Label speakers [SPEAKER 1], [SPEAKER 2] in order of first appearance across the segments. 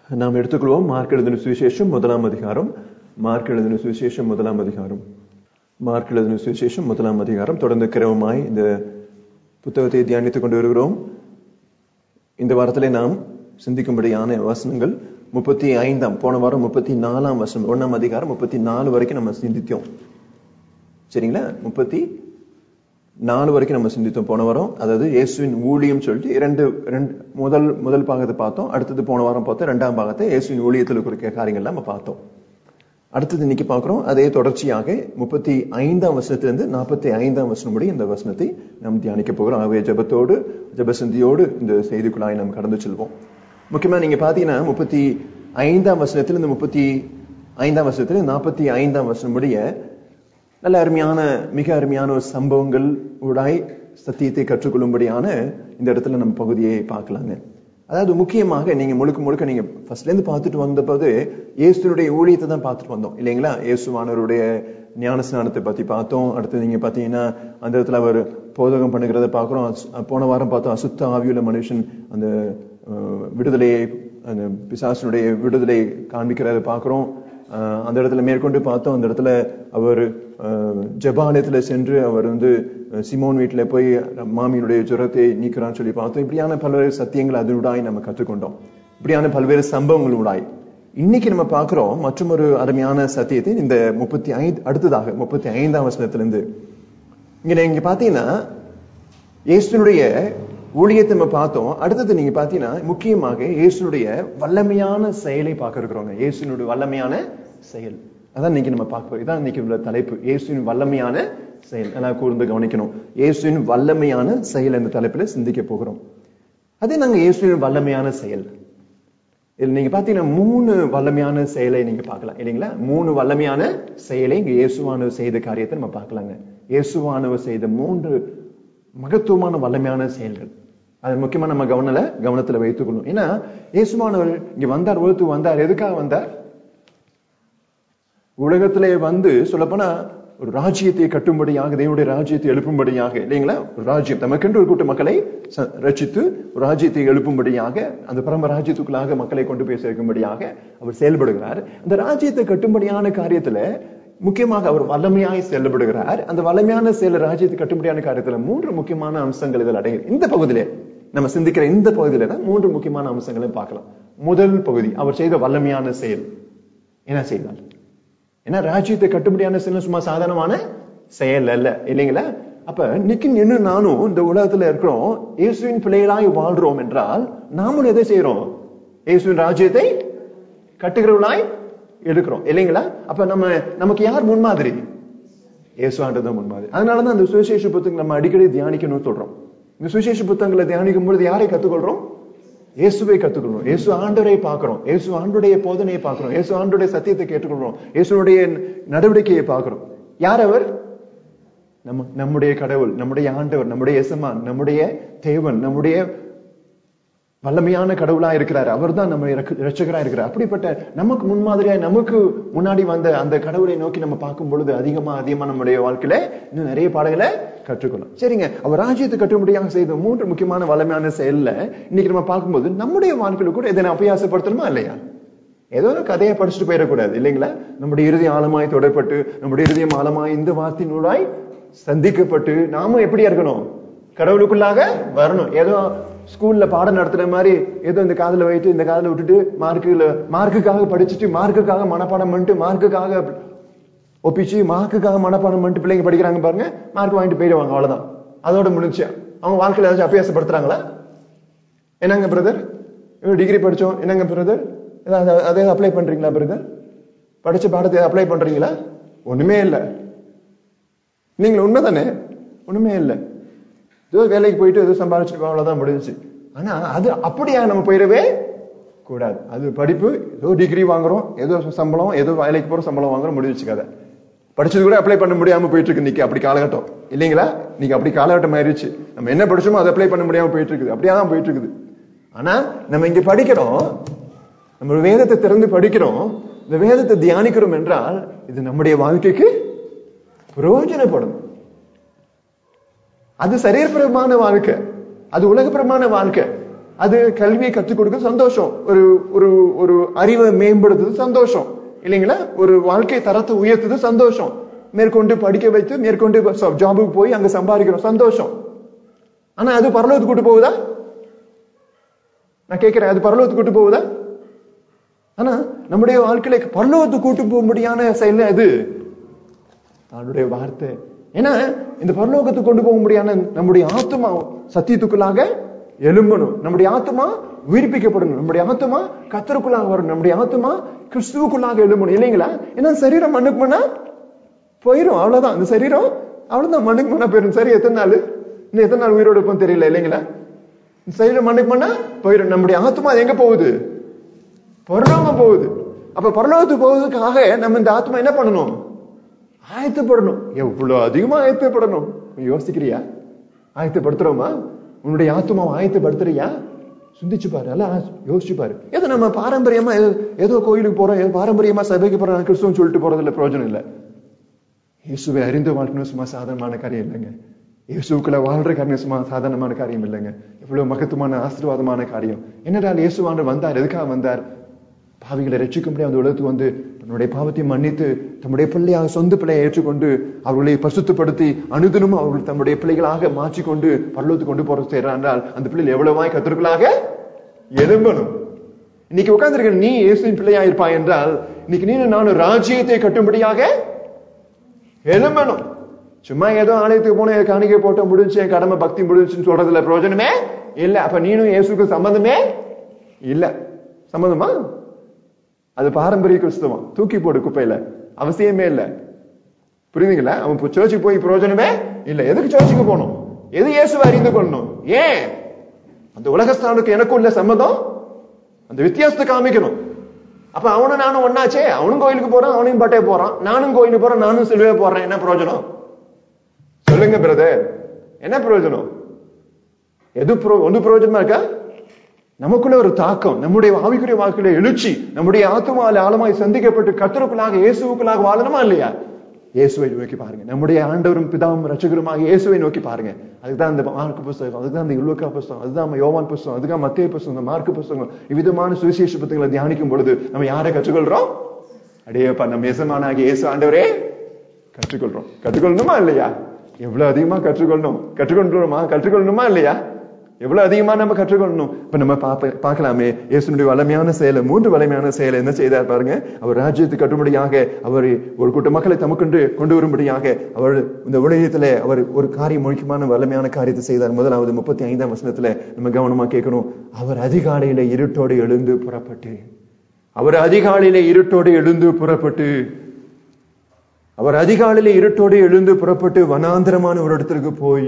[SPEAKER 1] நாம் எடுத்துக்கொள்வோம் மார்க் எழுதின சுவிசேஷம் 1ஆம் அதிகாரம். மார்க் எழுதின சுவிசேஷம் 1ஆம் அதிகாரம். மார்க் எழுதின சுவிசேஷம் 1ஆம் அதிகாரம். தொடர்ந்து கிரமமாய் இந்த புத்தகத்தை தியானித்துக் கொண்டு வருகிறோம். இந்த வாரத்திலே நாம் சிந்திக்கும்படியான வசனங்கள் 35 போன வாரம் 34ஆம் வசனம் 1ஆம் அதிகாரம் 34 வரைக்கும் நம்ம சிந்தித்தோம். சரிங்களா? 34 வரைக்கும் நம்ம சிந்தித்தோம் போன வாரம். அதாவது இயேசுவின் ஊழியம் சொல்லிட்டு முதல் பாகத்தை பார்த்தோம். அடுத்தது போன வாரம் பார்த்தோம் 2ஆம் பாகத்தை இயேசுவின் ஊழியத்தில் இருக்கிற காரியங்கள் நம்ம பார்த்தோம். அடுத்தது இன்னைக்கு பார்க்கிறோம். அதே தொடர்ச்சியாக 35ஆம் வசனத்திலிருந்து 45ஆம் வசனம் முடிய இந்த வசனத்தை நாம் தியானிக்க போகிறோம். ஆகவே ஜபசந்தியோடு இந்த செய்திக்குள்ளாய் நாம் கடந்து செல்வோம். முக்கியமா நீங்க பாத்தீங்கன்னா 35ஆம் வசனத்திலிருந்து 35ஆம் வசனத்திலிருந்து 45ஆம் வசனம் முடிய நல்ல அருமையான மிக அருமையான ஒரு சம்பவங்கள் ஊடாய் சத்தியத்தை கற்றுக்கொள்ளும்படியான இந்த இடத்துல நம்ம பகுதியை பார்க்கலாங்க. அதாவது முக்கியமாக நீங்க முழுக்க நீங்க ஃபர்ஸ்ட்ல இருந்து பார்த்துட்டு வந்தபோது இயேசுனுடைய ஊழியத்தை தான் பார்த்துட்டு வந்தோம் இல்லைங்களா? இயேசுவானவருடைய ஞானஸ்நானத்தை பத்தி பார்த்தோம். அடுத்து நீங்க பாத்தீங்கன்னா அந்த இடத்துல அவர் போதகம் பண்ணுகிறத பாக்குறோம். போன வாரம் பார்த்தோம் அசுத்த ஆவியுள்ள மனுஷன் அந்த விடுதலையை, அந்த பிசாசனுடைய விடுதலை காண்பிக்கிறத பாக்குறோம். அந்த இடத்துல மேற்கொண்டு பார்த்தோம். அந்த இடத்துல அவர் ஜெபாலயத்துல சென்று அவர் சிமோன் வீட்டுல போய் மாமியினுடைய ஜுரத்தை நீக்கிறான்னு சொல்லி பார்த்தோம். இப்படியான பல்வேறு சத்தியங்கள் அதனுடாய் நம்ம கற்றுக்கொண்டோம். இப்படியான பல்வேறு சம்பவங்களுடாய் இன்னைக்கு நம்ம பார்க்கிறோம் மற்றொரு அருமையான சத்தியத்தை இந்த 35ஆம் வசனத்திலிருந்து இங்க பாத்தீங்கன்னா இயேசுனுடைய ஊழியத்தை நம்ம பார்த்தோம். அடுத்தது நீங்க பாத்தீங்கன்னா முக்கியமாக இயேசுனுடைய வல்லமையான செயலை பார்க்க இருக்கிறோங்க. இயேசுனுடைய வல்லமையான செயல் அதான் இன்னைக்கு நம்ம பார்க்க. இதான் இன்னைக்கு உள்ள தலைப்பு, இயேசுவின் வல்லமையான செயல். எல்லாம் கூர்ந்து கவனிக்கணும். இயேசுவின் வல்லமையான செயல் என்ற தலைப்புல சிந்திக்க போகிறோம். அதே நாங்க இயேசுவின் வல்லமையான செயல் நீங்க பாத்தீங்கன்னா 3 வல்லமையான செயலை நீங்க பார்க்கலாம் இல்லைங்களா? 3 வல்லமையான செயலை இங்க இயேசுவானவர் செய்த காரியத்தை நம்ம பார்க்கலாங்க. இயேசுவானவர் செய்த 3 மகத்துவமான வல்லமையான செயல்கள். அது முக்கியமா நம்ம கவனத்துல வைத்துக் கொள்ளணும். ஏன்னா இயேசுவானவர் இங்க வந்தார், உலகத்துக்கு வந்தார். எதுக்காக வந்தார்? உலகத்திலே சொல்லப்போனா ஒரு ராஜ்யத்தை கட்டும்படியாக, தேவனுடைய ராஜ்யத்தை எழுப்பும்படியாக இல்லைங்களா? ஒரு ராஜ்யம் தமக்கென்று ஒரு கூட்ட மக்களை ரட்சித்து ஒரு ராஜ்யத்தை எழுப்பும்படியாக, அந்த பரம ராஜ்யத்துக்குள்ளாக மக்களை கொண்டு போய் சேர்க்கும்படியாக அவர் செயல்படுகிறார். அந்த ராஜ்யத்தை கட்டும்படியான காரியத்துல முக்கியமாக அவர் வல்லமையாய் செயல்படுகிறார். அந்த வல்லமையான செயல் ராஜ்யத்தை கட்டும்படியான காரியத்துல 3 முக்கியமான அம்சங்கள் இதில் அடங்கும். இந்த பகுதியிலே நம்ம சிந்திக்கிற இந்த பகுதியில தான் 3 முக்கியமான அம்சங்களை பார்க்கலாம். முதல் பகுதி, அவர் செய்த வல்லமையான செயல் என்ன செய்தார்? ஏன்னா ராஜ்யத்தை கட்டும்படியான செயல் சும்மா சாதாரணமான செயல் அல்ல இல்லைங்களா? அப்ப இன்னும் நானும் இந்த உலகத்துல இருக்கிறோம், இயேசுவின் பிள்ளைகளாய் வாழ்றோம் என்றால் நாமும் எதை செய்யறோம்? இயேசுவின் ராஜ்யத்தை கட்டுகிறவர்களாய் இருக்கிறோம் இல்லைங்களா? அப்ப நமக்கு யார் முன்மாதிரி? இயேசுவாண்டதான் முன்மாதிரி. அதனாலதான் அந்த சுவிசேஷ புத்தகங்களை நம்ம அடிக்கடி தியானிக்கணும்னு சொல்றோம். இந்த சுவிசேஷ புத்தகங்களை தியானிக்கும் பொழுது யாரை கத்துக்கொள்றோம்? இயேசுவை கத்துக்கொள்றோம். இயேசு ஆண்டவரை பார்க்கிறோம். இயேசு ஆண்டுடைய போதனையை பார்க்கிறோம். இயேசு ஆண்டுடைய சத்தியத்தை கேட்டுக்கொள்றோம். இயேசுடைய நடவடிக்கையை பார்க்கிறோம். யார் அவர்? நம்முடைய கடவுள், நம்முடைய ஆண்டவர், நம்முடைய எசமான், நம்முடைய தேவன், நம்முடைய வல்லமையான கடவுளா இருக்கிறார். அவர் தான் நம்ம இரட்சகரா இருக்கிறார். அப்படிப்பட்ட நமக்கு முன்மாதிரியா நமக்கு முன்னாடி வந்த அந்த கடவுளை நோக்கி நம்ம பார்க்கும் பொழுது அதிகமா நம்முடைய வாழ்க்கையில இன்னும் நிறைய பாடங்களை கற்றுக்கணும். சரிங்க, அவர் ராஜ்யத்தை கட்டும்படியாக செய்த 3 முக்கியமான வல்லமையான செயல்ல இன்னைக்கு நம்ம பார்க்கும்போது நம்முடைய வாழ்க்கையில கூட இதை அபியாசப்படுத்தணுமா இல்லையா? ஏதோ ஒரு கதையை படிச்சுட்டு போயிடக்கூடாது இல்லைங்களா? நம்முடைய இருதயம் ஆழமாய் தொடரப்பட்டு, நம்முடைய இருதயம் ஆழமாய் இந்த வார்த்தையினூடாய் சந்திக்கப்பட்டு நாம எப்படியா இருக்கணும்? கடவுளுக்குள்ளாக வரணும். ஏதோ ஸ்கூல்ல பாடம் நடத்துற மாதிரி ஏதோ இந்த காதுல வைத்து இந்த காதுல விட்டுட்டு மார்க்குக்காக படிச்சுட்டு, மார்க்குக்காக மனப்பாடம் பண்ணிட்டு, மார்க்குக்காக ஒப்பிச்சு, மார்க்குக்காக மனப்பாடம் பண்ணிட்டு பிள்ளைங்க படிக்கிறாங்க பாருங்க, மார்க் வாங்கிட்டு போயிடுவாங்க. அவ்வளவுதான், அதோட முடிஞ்சு. அவங்க வாழ்க்கையில ஏதாச்சும் அபியாசப்படுத்துறாங்களா? என்னங்க பிரதர் டிகிரி படிச்சோம், என்னங்க பிரதர் அதே அப்ளை பண்றீங்களா? பிரதர் படிச்ச பாடத்தை அப்ளை பண்றீங்களா? ஒண்ணுமே இல்லை. நீங்க உண்மைதானே? ஒண்ணுமே இல்லை. ஏதோ வேலைக்கு போயிட்டு ஏதோ சம்பாதிச்சிருக்கோம், அவ்வளவுதான் முடிஞ்சிச்சு. ஆனா அது அப்படியா நம்ம போயிடவே கூடாது. அது படிப்பு, ஏதோ டிகிரி வாங்குறோம், ஏதோ சம்பளம், ஏதோ வேலைக்கு போற சம்பளம் வாங்குறோம், முடிஞ்சிச்சு கதை. படிச்சது கூட அப்ளை பண்ண முடியாம போயிட்டு இருக்கு இன்னைக்கு. அப்படி காலகட்டம் இல்லைங்களா? இன்னைக்கு அப்படி காலகட்டம் ஆயிடுச்சு. நம்ம என்ன படிச்சோமோ அதை அப்ளை பண்ண முடியாம போயிட்டு இருக்குது. அப்படியாதான் போயிட்டு இருக்குது. ஆனா நம்ம இங்க படிக்கிறோம், நம்ம வேதத்தை திறந்து படிக்கிறோம், இந்த வேதத்தை தியானிக்கிறோம் என்றால் இது நம்முடைய வாழ்க்கைக்கு பிரயோஜனப்படும். அது சரீரபரமான வாழ்க்கை, அது உலகபரமான வாழ்க்கை. அது கல்வியை கற்றுக் கொடுக்க சந்தோஷம், ஒரு ஒரு ஒரு அறிவை மேம்படுத்துறது சந்தோஷம் இல்லைங்களா, ஒரு வாழ்க்கை தரத்தை உயர்த்துது சந்தோஷம், மேற்கொண்டு படிக்க வைத்து மேற்கொண்டு ஜாபுக்கு போய் அங்க சம்பாதிக்கிறோம் சந்தோஷம். ஆனா அது பரலோகத்துக்கு கூட்டு போகுதா? நான் கேட்கிறேன், அது பரலோகத்துக்கு கூட்டு போகுதா? ஆனா நம்முடைய வாழ்க்கையில பரலோகத்துக்கு கூட்டு போகும்படியான செயல் அது அவனுடைய வார்த்தை. ஏன்னா இந்த பரலோகத்துக்கு கொண்டு போக முடியாத நம்முடைய ஆத்மா சத்தியத்துக்குள்ளாக எழும்பணும், நம்முடைய ஆத்மா உயிர்ப்பிக்கப்படணும், நம்முடைய ஆத்மா கர்த்தருக்குள்ளாக வரணும், நம்முடைய ஆத்மா கிறிஸ்துவுக்குள்ளாக எழும்பணும் இல்லைங்களா? ஏன்னா சரீரம் மண்ணுக்கு மண்ணா போயிடும், அவ்வளவுதான். இந்த சரீரம் அவ்வளவுதான் மண்ணுக்கு மண்ணா போயிடும். சரி, எத்தனை நாள் இன்னும் எத்தனை நாள் உயிரோடு இருப்போம் தெரியல இல்லைங்களா? சரீரம் மண்ணுக்கு மண்ணா போயிடும். நம்முடைய ஆத்மா எங்க போகுது? பரலோகம் போகுது. அப்ப பரலோகத்துக்கு போவதுக்காக நம்ம இந்த ஆத்மா என்ன பண்ணணும்? ஆயத்தப்படணும். எவ்வளவு அதிகமா ஆயத்தப்படணும் யோசிக்கிறியா? ஆயத்தப்படுத்துறோமா? உன்னுடைய ஆத்மாவை ஆயத்தப்படுத்துறியா? சிந்திச்சு பாரு, அல்ல யோசிச்சு பாரு. ஏதோ நம்ம பாரம்பரியமா ஏதோ கோயிலுக்கு போறோம், ஏதோ பாரம்பரியமா சபைக்கு போறோம், கிறிஸ்துவம் சொல்லிட்டு போறது இல்ல, பிரயோஜனம் இல்லை. இயேசுவை அறிந்து வாழ்க்கணும் சும்மா சாதாரணமான காரியம் இல்லைங்க. இயேசுக்குள்ள வாழ்ற காரியம் சும்மா சாதாரணமான காரியம் இல்லைங்க. எவ்வளவு மகத்துவமான ஆசீர்வாதமான காரியம். என்னடால் இயேசுவாண்டவர் வந்தார், எதுக்காக வந்தார்? பாவிகளை ரட்சிக்கும்படி அந்த உலகத்துக்கு வந்து தன்னுடைய பாவத்தை மன்னித்து தம்முடைய பிள்ளையாக சொந்த பிள்ளையை ஏற்றுக்கொண்டு அவர்களை பரிசுத்தப்படுத்தி அனுதினமும் அவர்கள் தம்முடைய பிள்ளைகளாக மாற்றிக்கொண்டு பரலோகத்துக்கு கொண்டு போற செய்யறால் அந்த பிள்ளைகள் எவ்வளவாய் கர்த்தருக்குள்ளாக எழும்பணும். இன்னைக்கு உட்கார்ந்திருக்க நீ இயேசுவின் பிள்ளையா இருப்பாய் என்றால் இன்னைக்கு நீ நானும் ராஜ்யத்தை கட்டும்படியாக எழும்பணும். சும்மா ஏதோ ஆலயத்துக்கு போன காணிக்கை போட்ட முடிஞ்சு என் கடமை பக்தி முடிஞ்சுன்னு சொல்றதுல பிரயோஜனமே இல்ல. அப்ப நீனும் இயேசுக்கு சம்பந்தமே இல்ல. சம்பந்தமா? அது பாரம்பரிய கிறிஸ்தவம், தூக்கி போடு குப்பையில, அவசியமே இல்ல. புரியுதுங்களா? அவன் சர்ச்சுக்கு போய் பிரயோஜனமே இல்ல. எதுக்கு சர்ச்சுக்கு போகணும்? எது இயேசுவை அறிந்து கொள்ளணும்? ஏன்? அந்த உலகஸ்தானுக்கு எனக்கும் இல்ல சம்மதம், அந்த வித்தியாசத்தை காமிக்கணும். அப்ப அவனும் நானும் ஒன்னாச்சே, அவனும் கோயிலுக்கு போறான், அவனையும் பட்டே போறான், நானும் கோயிலுக்கு போறேன், நானும் சிலுவை போடுறேன். என்ன பிரயோஜனம் சொல்லுங்க பிரதர்? என்ன பிரயோஜனம்? ஒன்று பிரயோஜனமா இருக்கா? நமக்குள்ள ஒரு தாக்கம், நம்முடைய ஆவிக்குரிய வாழ்க்கையில எழுச்சி, நம்முடைய ஆத்மாவில ஆழமாய் சந்திக்கப்பட்டு கர்த்தருக்குள்ளாக இயேசுவுக்குள்ளாக வாழணுமா இல்லையா? இயேசுவை நோக்கி பாருங்க. நம்முடைய ஆண்டவரும் பிதாவும் ரட்சகருமாக இயேசுவை நோக்கி பாருங்க. அதுதான் இந்த மார்க்கு புஸ்தகம், அதுதான் இந்த லூக்கா புஸ்தகம், அதுதான் யோவான் புஸ்தகம், அதுதான் மத்தேயு புஸ்தகம், மார்க்கு புஸ்தகம். இவ்விதமான சுவிசேஷ புத்தகங்களை தியானிக்கும் பொழுது நம்ம யாரை கற்றுக்கொள்றோம்? அடேப்பா, நம்ம எசமானாகிய இயேசு ஆண்டவரே கற்றுக்கொள்றோம். கற்றுக்கொள்ளணுமா இல்லையா? எவ்வளவு அதிகமா கற்றுக்கொள்ளணுமா இல்லையா? எவ்வளவு அதிகமா நம்ம கற்றுக்கொள்ளணும். இப்ப நம்ம பார்க்கலாமே இயேசுனுடைய வல்லமையான செயலை, 3 வல்லமையான செயலை என்ன செய்தார் பாருங்க. அவர் ராஜ்யத்தை கட்டும்படியாக, அவர் ஒரு கூட்ட மக்களை தமக்கென்று கொண்டு வரும்படியாக அவர் இந்த உலகத்திலே அவர் ஒரு காரியம், முக்கியமான வல்லமையான காரியத்தை செய்தார். முதலாவது 35ஆம் வசனத்துல நம்ம கவனமா கேட்கணும். அவர் அதிகாலையில இருட்டோடு எழுந்து புறப்பட்டு, அவர் அதிகாலையில இருட்டோடு எழுந்து புறப்பட்டு, அவர் அதிகாலையில இருட்டோடு எழுந்து புறப்பட்டு வனாந்திரமான ஒரு இடத்திற்கு போய்,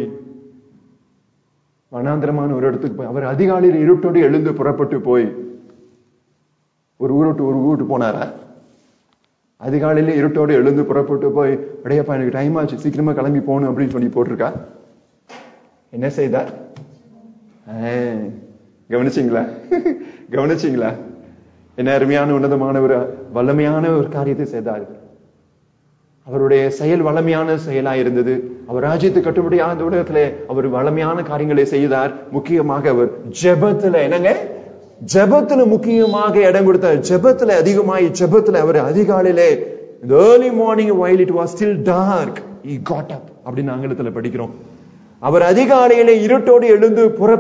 [SPEAKER 1] அவர் அதிகாலையில் இருட்டோடு எழுந்து புறப்பட்டு போய் ஒரு ஊருக்கு போனாரா? அதிகாலையில இருட்டோடு எழுந்து புறப்பட்டு போய், அடையப்பா எனக்கு டைம் ஆச்சு, சீக்கிரமா கிளம்பி போகணும் அப்படின்னு சொல்லி போட்டிருக்கா? என்ன செய்தார்? கவனிச்சீங்களா? என்ன அருமையான உன்னதமான ஒரு வல்லமையான ஒரு காரியத்தை செய்தார். அவருடைய செயல் வல்லமையான செயலா இருந்தது. அவர் ராஜ்யத்தை கட்டும்படி அந்த உலகத்திலே அவர் வல்லமையான காரியங்களை செய்தார். முக்கியமாக அவர் ஜெபத்துல, என்னங்க, ஜெபத்துல முக்கியமாக இடம் கொடுத்தார். ஜெபத்துல அதிகமாய், ஜெபத்துல அவர் அதிகாலையிலே early morning while it was still dark he got up அப்படின்னு ஆங்கிலத்துல படிக்கிறோம். அவர் அதிகாலையிலே இருட்டோடு எழுந்து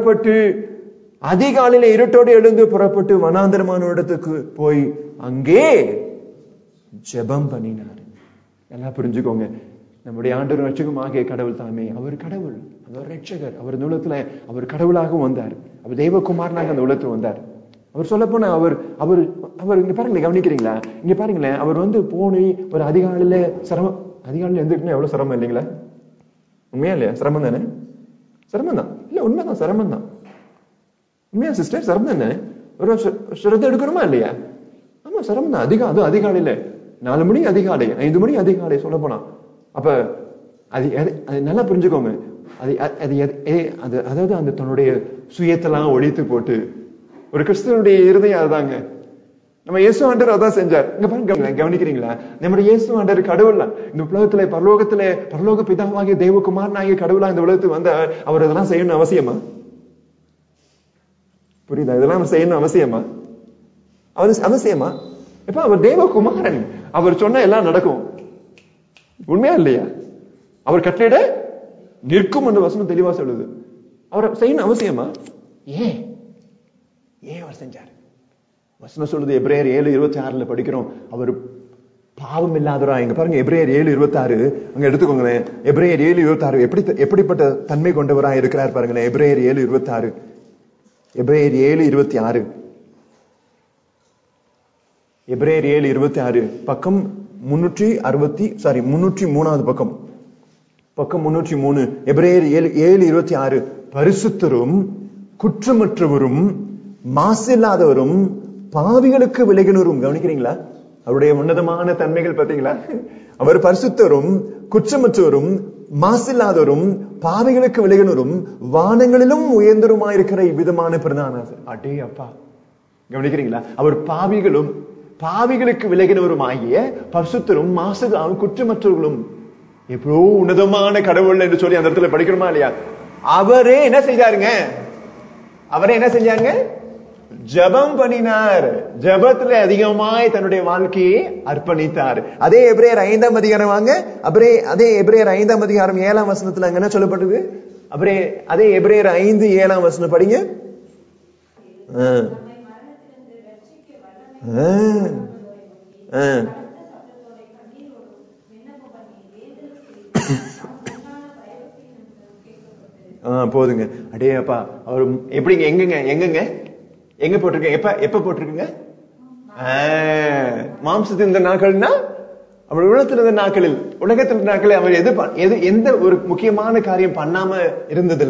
[SPEAKER 1] புறப்பட்டு வனாந்தரமான இடத்துக்கு போய் அங்கே ஜெபம் பண்ணினார். எல்லாம் புரிஞ்சுக்கோங்க. நம்முடைய ஆண்டவர் ரட்சகமாகிய கடவுள் தாமே, அவர் கடவுள், அவர் ரட்சகர். அவர் இந்த உலகத்துல அவர் கடவுளாகவும் வந்தார், அவர் தெய்வகுமாரனாக அந்த உலகத்துக்கு வந்தார். அவர் சொல்ல போனா அவர் இங்க பாருங்களேன், கவனிக்கிறீங்களா? இங்க பாருங்களேன், அவர் போனி ஒரு அதிகாலையில அதிகாலையில எந்திரிக்கணும், எவ்வளவு சிரமம் இல்லைங்களா? உண்மையா இல்லையா? சிரமம் தானே? சிரமம் தான் இல்ல, உண்மைதான், சிரமம் தான். உண்மையா சிஸ்டர்? சிரமம் தானே? ஒரு சிரத்தை எடுக்கணுமா இல்லையா? ஆமா, சிரமம் தான். அதுவும் அதிகாலையில 4 மணி அதிகாலை, 5 மணி அதிகாலை சொல்ல போனா. அப்ப அது நல்லா புரிஞ்சுக்கோங்க. அதாவது அந்த தன்னுடைய சுயத்தெல்லாம் ஒழித்து போட்டு, ஒரு கிறிஸ்துவனுடைய இருதயம் அதுதாங்க. நம்ம இயேசு ஆண்டவர் அதான் செஞ்சார். இங்க பாருங்க, கவனிக்கிறீங்களா? நம்முடைய இயேசு ஆண்டவர் கடவுள். இந்த உலகத்துல பரலோக பிதாவாகிய தெய்வகுமாரனாகிய கடவுளா இந்த உலகத்துக்கு வந்த அவர் இதெல்லாம் செய்யணும் அவசியமா? புரியுதா? இதெல்லாம் செய்யணும் அவசியமா? அவசியமா? இப்ப அவர் தேவகுமாரன், அவர் சொன்ன எல்லாம் நடக்கும். உண்மையா இல்லையா? அவர் கட்டளையிட நிற்கும் என்று வசனம் தெளிவா சொல்லுது. அவர் செய்யணும் அவசியமா? ஏன் அவர் செஞ்சாரு? வசனம் சொல்லுது, எபிரேயர் 7:26 படிக்கிறோம், அவர் பாவம் இல்லாதவரா. இங்க பாருங்க, எபிரேயர் 7:26 அங்க எடுத்துக்கோங்களேன். எபிரேயர் 7:26 எப்படிப்பட்ட தன்மை கொண்டவரா இருக்கிறார் பாருங்களேன். எபிரேயர் 7:26, எபிரேயர் 7:26, எபிரேயர் 7:26 பக்கம் 303வது பக்கம் 303. எபிரேயர் 7:26 பரிசுத்தரும் குற்றமற்றவரும் மாசில்லாதவரும் பாவிகளுக்கு விலகினரும். கவனிக்கிறீங்களா அவருடைய உன்னதமான தன்மைகள்? பார்த்தீங்களா? அவர் பரிசுத்தரும் குற்றமற்றவரும் மாசில்லாதவரும் பாவிகளுக்கு விலகினரும் வானங்களிலும் உயர்ந்தருமாயிருக்கிற இவ்விதமான பிரதான. அடே அப்பா, கவனிக்கிறீங்களா? அவர் பாவிகளுக்கு விலகினவரும் ஆகிய பரிசுத்தரும் மாசில்லாதவரும் குற்றமற்றவர்களும். எவ்வளோ உன்னதமான கடவுள் என்று சொல்லி அந்த இடத்துல படிக்கிறோமா இல்லையா? அவரே என்ன செஞ்சாருங்க? ஜபம் பண்ணினார். ஜபத்துல அதிகமாய் தன்னுடைய வாழ்க்கையை அர்ப்பணித்தார். அதே எபிரேயர் 5ஆம் அதிகாரம் வாங்க. அதே எபிரேயர் 5ஆம் அதிகாரம் 7ஆம் வசனத்துல அங்க என்ன சொல்லப்பட்டது? அதே எபிரேயர் 5:7 வசனம் படிங்க. போதுங்க. அடே அப்பா, அவர் எப்படிங்க? எங்க போட்டிருக்கீங்க? எப்ப போட்டிருக்கீங்க? மாம்சத்தின் இந்த நாட்கள்னா அவர் உலகத்தில் இருந்த நாட்களில், அவர் எந்த ஒரு முக்கியமான காரியம் பண்ணாம இருந்ததில்ல.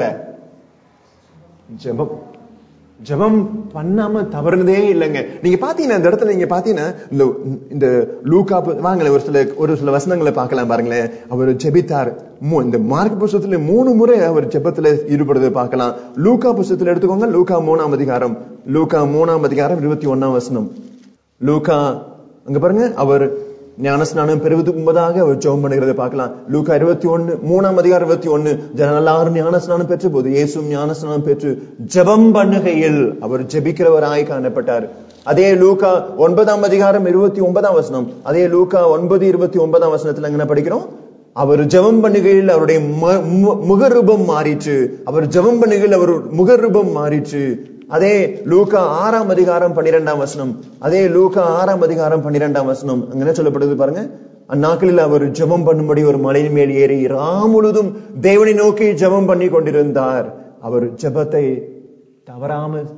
[SPEAKER 1] ஜெபம் பண்ணாம தவறுனதே இல்லைங்க. நீங்க பாத்தீங்கன்னா இந்த இடத்துல நீங்க பாத்தீங்கன்னா இந்த லூக்கா வாங்கல ஒரு சில வசனங்களை பார்க்கலாம் பாருங்களேன். அவர் ஜெபித்தார். இந்த மார்க் புத்தகத்துல 3 முறை அவர் ஜெபத்துல ஈடுபடுறதை பார்க்கலாம். லூக்கா புத்தகத்துல எடுத்துக்கோங்க. லூக்கா 3ஆம் அதிகாரம் 21ஆம் வசனம். லூக்கா அங்க பாருங்க, அவர் ஞானஸ்நானம் பெறுவதற்கு முன்பதாக அவர் ஜெபம் பண்ணுகிறத பார்க்கலாம். லூக்கா 21 3ஆம் அதிகாரம் 21 எல்லாரும் ஞானஸ்நானம் பெற்ற போது இயேசுவும் ஞானஸ்நானம் பெற்று ஜெபம் பண்ணுகையில் அவர் ஜெபிக்கிறவராய் காணப்பட்டார். அதே லூக்கா 9ஆம் அதிகாரம் 29ஆம் வசனம். அதே லூக்கா 9:29 வசனத்துல என்ன படிக்கிறோம்? அவர் ஜெபம் பண்ணுகையில் அவருடைய முகரூபம் மாறிற்று. அவர் ஜெபம் பண்ணுகையில் அவர் முகரூபம் மாறிற்று. அதே லூக்கா 6ஆம் அதிகாரம் 12ஆம் வசனம். அதே லூக்கா 6ஆம் அதிகாரம் 12ஆம் வசனம். அங்க என்ன சொல்லப்படுது பாருங்க. அந்நாட்களில் அவர் ஜெபம் பண்ணும்படி ஒரு மலையின் மேல் ஏறி ராம் முழுதும் தேவனை நோக்கி ஜெபம் பண்ணி கொண்டிருந்தார். அவர் ஜெபத்தை தவறாமல்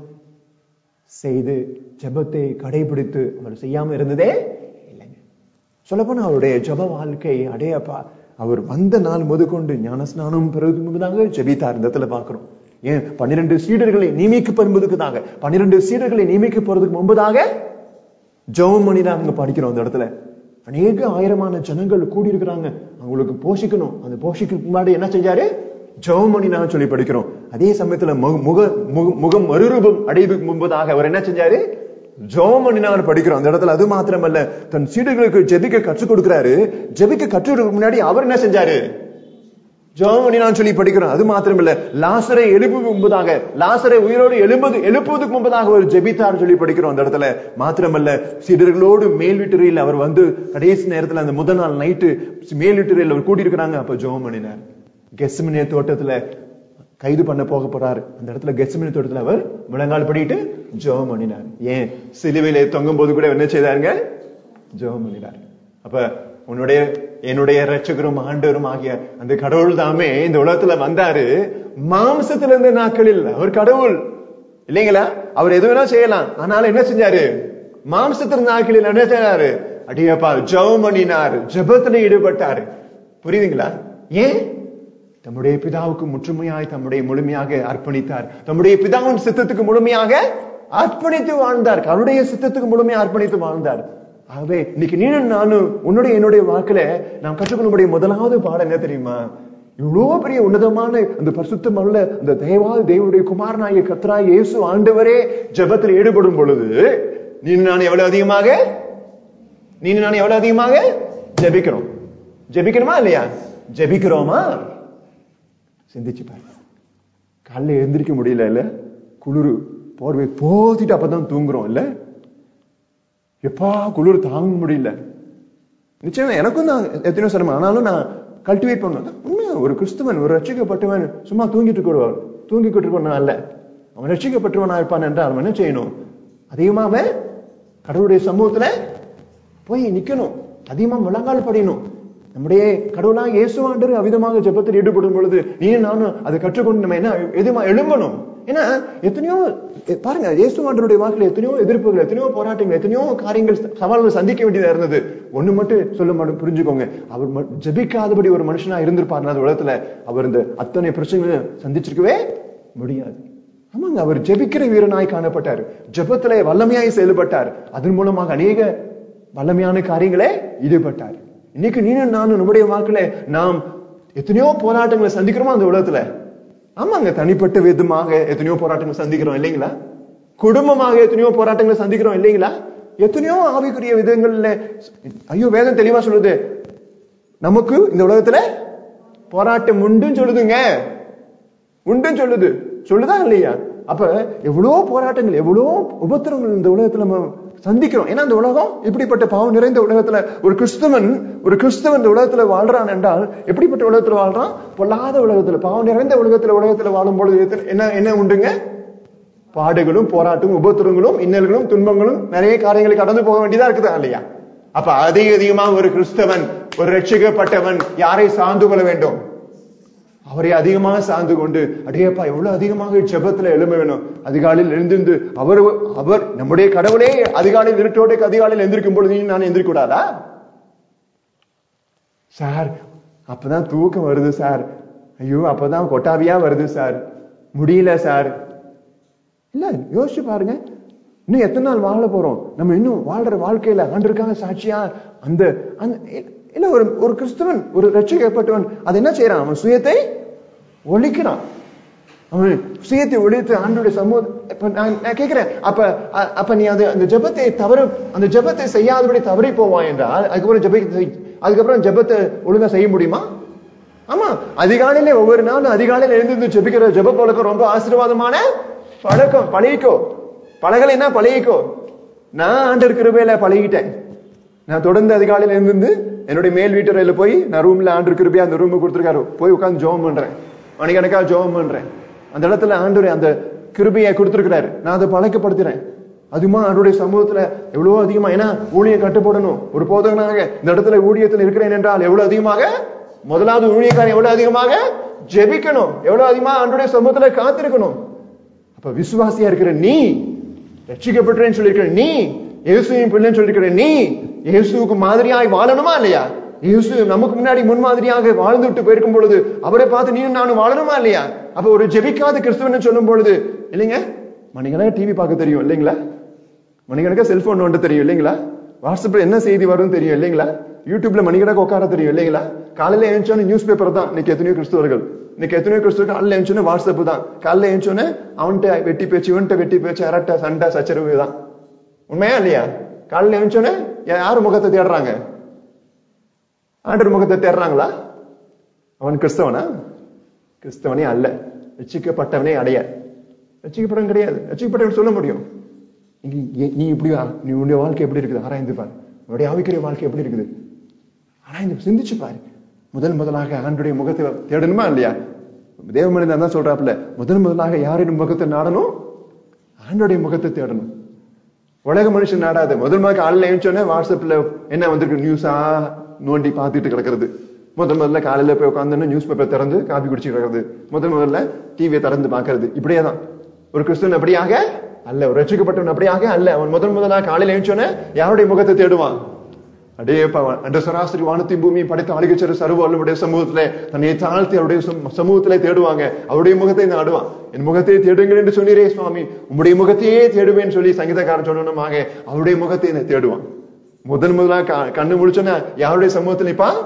[SPEAKER 1] செய்து ஜெபத்தை கடைபிடித்து அவர் செய்யாம இருந்ததே இல்லைங்க. சொல்லப்போனா அவருடைய ஜெப வாழ்க்கை அடையப்பா, அவர் வந்த நாள் முதற்கொண்டு ஞானஸ்நானம் பெறுவதற்கு முன்பதாக ஜெபித்தார். இந்த இடத்துல பாக்குறோம். ஏன் 12 சீடர்களை நியமிக்கப்படுவதற்காக 12 சீடர்களை நியமிக்க போறதுக்கு முன்பதாக ஜெபம் பண்ணிதான் அங்க படிக்கிறோம். அந்த இடத்துல அநேக ஆயிரமான ஜனங்கள் கூடி இருக்கிறாங்க, அவங்களுக்கு போஷிக்கணும். அந்த போஷிக்கு முன்னாடி என்ன செஞ்சாரு? ஜெபம் பண்ணினான்னு சொல்லி படிக்கிறோம். அதே சமயத்துல முகம் மறுரூபம் அடைவதற்கு முன்பதாக அவர் என்ன செஞ்சாரு? ஜெபம் பண்ணினான்னு படிக்கிறோம் அந்த இடத்துல. அது மாத்திரமல்ல, தன் சீடர்களுக்கு ஜெபிக்க கற்றுக் கொடுக்கிறாரு. ஜெபிக்க கற்றுக்கு முன்னாடி அவர் என்ன செஞ்சாரு? ஜெபம் பண்ணினான்னு சொல்லி படிக்கிறோம். அது மாத்திரமல்ல, லாசரை எழுப்புவதற்கு முன்பதாக, லாசரை உயிரோடு எழுப்புவதற்கு முன்பதாக அவர் ஜெபித்தார் சொல்லி படிக்கிறோம் அந்த இடத்துல. மாத்திரமல்ல, சீடர்களோடு மேல் வீட்டுறையில் அவர் வந்து கடைசி நேரத்துல அந்த முதல் நாள் நைட்டு மேல் வீட்டுறையில் அவர் கூட்டியிருக்கிறாங்க. அப்ப ஜெபம் பண்ணினார். கெத்செமனே தோட்டத்துல கைது பண்ண போக போறாரு. அந்த இடத்துல கெத்செமனே தோட்டத்துல அவர் முழங்கால் படிட்டு ஜெபம் பண்ணினார். ஏன்? சிலுவையிலே தொங்கும் போது கூட என்ன செய்தாருங்க? ஜெபம் பண்ணினார். அப்ப என்னுடைய ரட்சகரும் ஆண்டவரும் ஆகிய அந்த கடவுள் தாமே இந்த உலகத்துல வந்தாரு. மாம்சத்துல இருந்த நாட்களில் அவர் கடவுள் இல்லைங்களா? அவர் எது வேணா செய்யலாம். ஆனாலும் என்ன செஞ்சாரு? மாம்சத்தின் நாட்களில் என்ன செய்யறாரு? அடியப்பா ஜெபம் பண்ணினார், ஜெபத்துல ஈடுபட்டாரு. புரியுதுங்களா? ஏன்? தம்முடைய பிதாவுக்கு முற்றுமையாய் தம்முடைய முழுமையாக அர்ப்பணித்தார். தம்முடைய பிதாவின் சித்தத்துக்கு முழுமையாக அர்ப்பணித்து வாழ்ந்தார். அவருடைய சித்தத்துக்கு முழுமையாக அர்ப்பணித்து வாழ்ந்தார். ஆகவே இன்னைக்கு நீனும் நானும் என்னுடைய வாழ்க்கையில நாம் கற்றுக்கொள்ளுடைய முதலாவது பாடம் என்ன தெரியுமா? இவ்வளவு பெரிய உன்னதமான அந்த பரிசுத்தம் அல்ல, அந்த தேவனுடைய குமாரனாகிய கர்த்தராகிய இயேசு ஆண்டவரே ஜெபத்தில் ஈடுபடும் பொழுது நீனும் நான் எவ்வளவு அதிகமாக ஜெபிக்கிறோம். ஜெபிக்கணுமா இல்லையா? ஜெபிக்கிறோமா? சிந்திச்சு பாரு. காலைல எழுந்திருக்க முடியல, இல்ல குளிரு போர்வை போத்திட்டு அப்பதான் தூங்குறோம் இல்ல? எப்பா குளிர் தாங்க முடியல. நிச்சயம் எனக்கும் தான் எத்தனையோ சிரமம். ஆனாலும் நான் கல்டிவேட் பண்ணுவேன். உண்மையா ஒரு கிறிஸ்துவன், ஒரு ரட்சிக்கப்பட்டவன் சும்மா தூங்கிக்கிட்டு இருக்கணும் அல்ல. அவன் ரட்சிக்கப்பட்டவனா இருப்பான் என்றால் அவன் என்ன செய்யணும்? அதிகமாக கடவுளுடைய சமூகத்துல போய் நிக்கணும், அதிகமா முழங்கால் படியணும். நம்முடைய கடவுளாக இயேசுவாண்டர் அவிதமாக ஜெபத்தில் ஈடுபடும் பொழுது நீ நானும் அதை கற்றுக்கொண்டு நம்ம என்ன எதுமா எழும்பணும். ஏன்னா எத்தனையோ பாருங்க, இயேசுவாண்டருடைய வாழ்க்கையில எத்தனையோ எதிர்ப்புகள், எத்தனையோ போராட்டங்கள், எத்தனையோ காரியங்கள், சவால்கள் சந்திக்க வேண்டியதா இருந்தது. ஒண்ணு மட்டும் சொல்ல புரிஞ்சுக்கோங்க, அவர் ஜெபிக்காதபடி ஒரு மனுஷனா இருந்திருப்பார் அந்த உலகத்துல, அவர் இந்த அத்தனை பிரச்சனைகளை சந்திச்சிருக்கவே முடியாது. ஆமாங்க, அவர் ஜெபிக்கிற வீரனாய் காணப்பட்டார், ஜெபத்திலே வல்லமையாய் செயல்பட்டார், அதன் மூலமாக அநேக வல்லமையான காரியங்களே ஈடுபட்டார். இன்னைக்கு நீனும் நானும் நம்முடைய வாழ்க்கையில நாம் எத்தனையோ போராட்டங்களை சந்திக்கிறோமா அந்த உலகத்துல? ஆமாங்க, தனிப்பட்ட விதமாக எத்தனையோ போராட்டங்கள் சந்திக்கிறோம் இல்லைங்களா? குடும்பமாக எத்தனையோ போராட்டங்களை சந்திக்கிறோம் இல்லைங்களா? எத்தனையோ ஆவிக்குரிய விதங்கள்ல. ஐயோ, வேதம் தெளிவா சொல்லுது, நமக்கு இந்த உலகத்துல போராட்டம் உண்டுன்னு சொல்லுதுங்க. உண்டுன்னு சொல்லுதா இல்லையா? அப்ப எவ்வளவு போராட்டங்கள், எவ்வளவு உபத்திரங்கள் இந்த உலகத்துல நம்ம சந்திக்கிறோம். ஏன்னா இந்த உலகம் இப்படிப்பட்ட பாவம் நிறைந்த உலகத்துல ஒரு கிறிஸ்தவன் இந்த உலகத்துல வாழ்றான் என்றால் எப்படிப்பட்ட உலகத்துல வாழ்றான்? பொல்லாத உலகத்துல, பாவம் நிறைந்த உலகத்துல வாழும் பொழுது என்ன உண்டுங்க? பாடுகளும் போராட்டமும் உபத்திரங்களும் இன்னல்களும் துன்பங்களும் நிறைய காரியங்களை கடந்து போக வேண்டியதா இருக்குதா இல்லையா? அப்ப அதிகமாக ஒரு கிறிஸ்தவன், ஒரு ரட்சிக்கப்பட்டவன் யாரை சார்ந்து கொள்ள வேண்டும்? அவரை அதிகமாக சார்ந்து கொண்டு, அடையப்பா எவ்வளவு அதிகமாக ஜெபத்துல எழும்ப வேணும். அதிகாலையில் எழுந்திருந்து அவர் நம்முடைய கடவுளே அதிகாலையில் இருட்டோட அதிகாலையில் எந்திரிக்கும் பொழுது நான் எந்திரிக்க கூடாதா சார்? அப்பதான் தூக்கம் வருது சார், ஐயோ அப்பதான் கொட்டாவியா வருது சார், முடியல சார். இல்ல, யோசிச்சு பாருங்க, இன்னும் எத்தனை நாள் வாழ போறோம்? நம்ம இன்னும் வாழ்ற வாழ்க்கையில ஆண்டிற்காக சாட்சியா அந்த இல்ல ஒரு கிறிஸ்தவன், ஒரு ரட்சிக்கப்பட்டவன் அது என்ன செய்யறான்? அவன் சுயத்தை ஒழிக்கிறான். அவன் சுயத்தை ஒழித்து ஆண்டோடைய சமூகம். இப்ப நான் கேட்கிறேன், அப்ப நீ அந்த ஜெபத்தை செய்யாதபடி தவறி போவான் என்றால் அதுக்கப்புறம் ஜெபத்தை ஒழுங்கா செய்ய முடியுமா? ஆமா, அதிகாலையில ஒவ்வொரு நாளும் அதிகாலையில எழுந்து ஜெபிக்கிற ஜெப பழக்கம் ரொம்ப ஆசீர்வாதமான பழக்கம். பழகிக்கோ. நான் ஆண்டவர் கிருபையில பழகிட்டேன். நான் தொடர்ந்து அதிகாலையில இருந்து என்னுடைய மேல் வீட்டறையில போய் நான் ரூம்ல ஆண்டவர் கிருபையா அந்த ரூம் கொடுத்திருக்காரு, போய் உட்கார்ந்து ஜெபம் பண்றேன், மணிக்கணக்கா ஜெபம் பண்றேன். அந்த இடத்துல ஆண்டவர் அந்த கிருபையை கொடுத்திருக்கிறாரு, நான் அதை பழக்கப்படுத்துறேன். அதுமா ஆண்டவருடைய சமூகத்துல எவ்வளவு அதிகமா, ஏன்னா ஊழியம் கட்டுப்படணும். ஒரு போதகனாக இந்த இடத்துல ஊழியத்தில் இருக்கிறேன் என்றால் எவ்வளவு அதிகமாக, முதலாவது ஊழியக்காரன் எவ்வளவு அதிகமாக ஜெபிக்கணும், எவ்வளவு அதிகமா ஆண்டவருடைய சமூகத்துல காத்திருக்கணும். அப்ப விசுவாசியா இருக்கிற நீ, ரட்சிக்கப்பட்டேன்னு சொல்லியிருக்கிற நீ, இயேசுவின் பிள்ளைன்னு சொல்லியிருக்கிற நீ, இயேசுவுக்கு மாதிரியாய் வாழணுமா இல்லையா? இயேசு நமக்கு முன்னாடி முன்மாதிரியாக வாழ்ந்து விட்டு போயிருக்கும் பொழுது அவரை பார்த்து நீயும் நானும் வாழணுமா இல்லையா? அப்ப ஒரு ஜெபிக்காத கிறிஸ்துவன் சொல்லும் பொழுது இல்லைங்க, மணிக்கணக்கா டிவி பார்க்க தெரியும் இல்லைங்களா? மணிக்கணக்கா செல்போன் நோண்ட தெரியும் இல்லைங்களா? வாட்ஸ்அப்ல என்ன செய்தி வரும் தெரியும் இல்லைங்களா? யூடியூப்ல மணிக்கணக்கா உட்கார தெரியும் இல்லைங்களா? காலையில எழுந்தோன்னு நியூஸ் பேப்பர் தான். இன்னைக்கு எத்தனையோ கிறிஸ்தவர்கள் காலையில எழுந்தோன்னு வாட்ஸ்அப் தான். காலையில எழுந்தோன்னு அவன்கிட்ட வெட்டி பேச்சு, இவன்கிட்ட வெட்டி பேச்சு, அரட்டை சண்டை சச்சரவு தான். உண்மையா இல்லையா? காலையில எழுந்தோன்னு யாரு முகத்தை தேடுறாங்க? ஆண்டவர் முகத்தை தேடுறாங்களா? அவன் கிறிஸ்தவனா? கிறிஸ்தவனே அல்ல. ரட்சிக்கப்பட்டவனே அடைய. ரட்சிக்கப்பட்டவன் கிடையாது. ரட்சிக்கப்பட்டவன் சொல்ல முடியும், நீ இப்படியா, நீ உன்னுடைய வாழ்க்கை எப்படி இருக்குது ஆராய்ந்து பாரு, உன்னுடைய ஆவிக்குரிய வாழ்க்கை எப்படி இருக்குது ஆராய்ந்து சிந்திச்சு பாரு. முதலாக ஆண்டவருடைய முகத்தை தேடணுமா இல்லையா? தேவ மனிதன் தான் சொல்றாப்புல, முதலாக யாரின் முகத்தை நாடணும்? ஆண்டவருடைய முகத்தை தேடணும். உலக மனுஷன் நாடாது. முதல்ல காலையில எழுந்தோன்னே வாட்ஸ்அப்ல என்ன வந்திருக்கு நியூஸா நோண்டி பார்த்துட்டு கிடக்கிறது. முதல்ல காலையில போய் உட்காந்து நியூஸ் பேப்பர் திறந்து காபி குடிச்சு கிடக்கிறது. முதல்ல டிவியை திறந்து பாக்குறது. இப்படியேதான் ஒரு கிறிஸ்துவன் அப்படியாக அல்ல, ஒரு ரட்சிக்கப்பட்டவன் அப்படியாக அல்ல. அவன் முதலாக காலையில எழுந்தோன்னே யாருடைய முகத்தை தேடுவான்? அடைய சராசரி வானத்தையும் பூமியை படைத்த ஆளுகச்சர சர்வ வல்லவருடைய சமூகத்திலே தன்னை தாழ்த்தி அவருடைய சமூகத்திலே தேடுவாங்க. அவருடைய முகத்தை நாடுவான். என் முகத்தை தேடுங்கள் என்று சொன்னீரே சுவாமி, உம்முடைய முகத்தையே தேடுவேன்னு சொல்லி சங்கீதக்காரன் சொன்னமாக அவருடைய முகத்தை தேடுவான். முதலாக கண்ணு முடிச்சோன்னா யாருடைய சமூகத்துல நிப்பான்?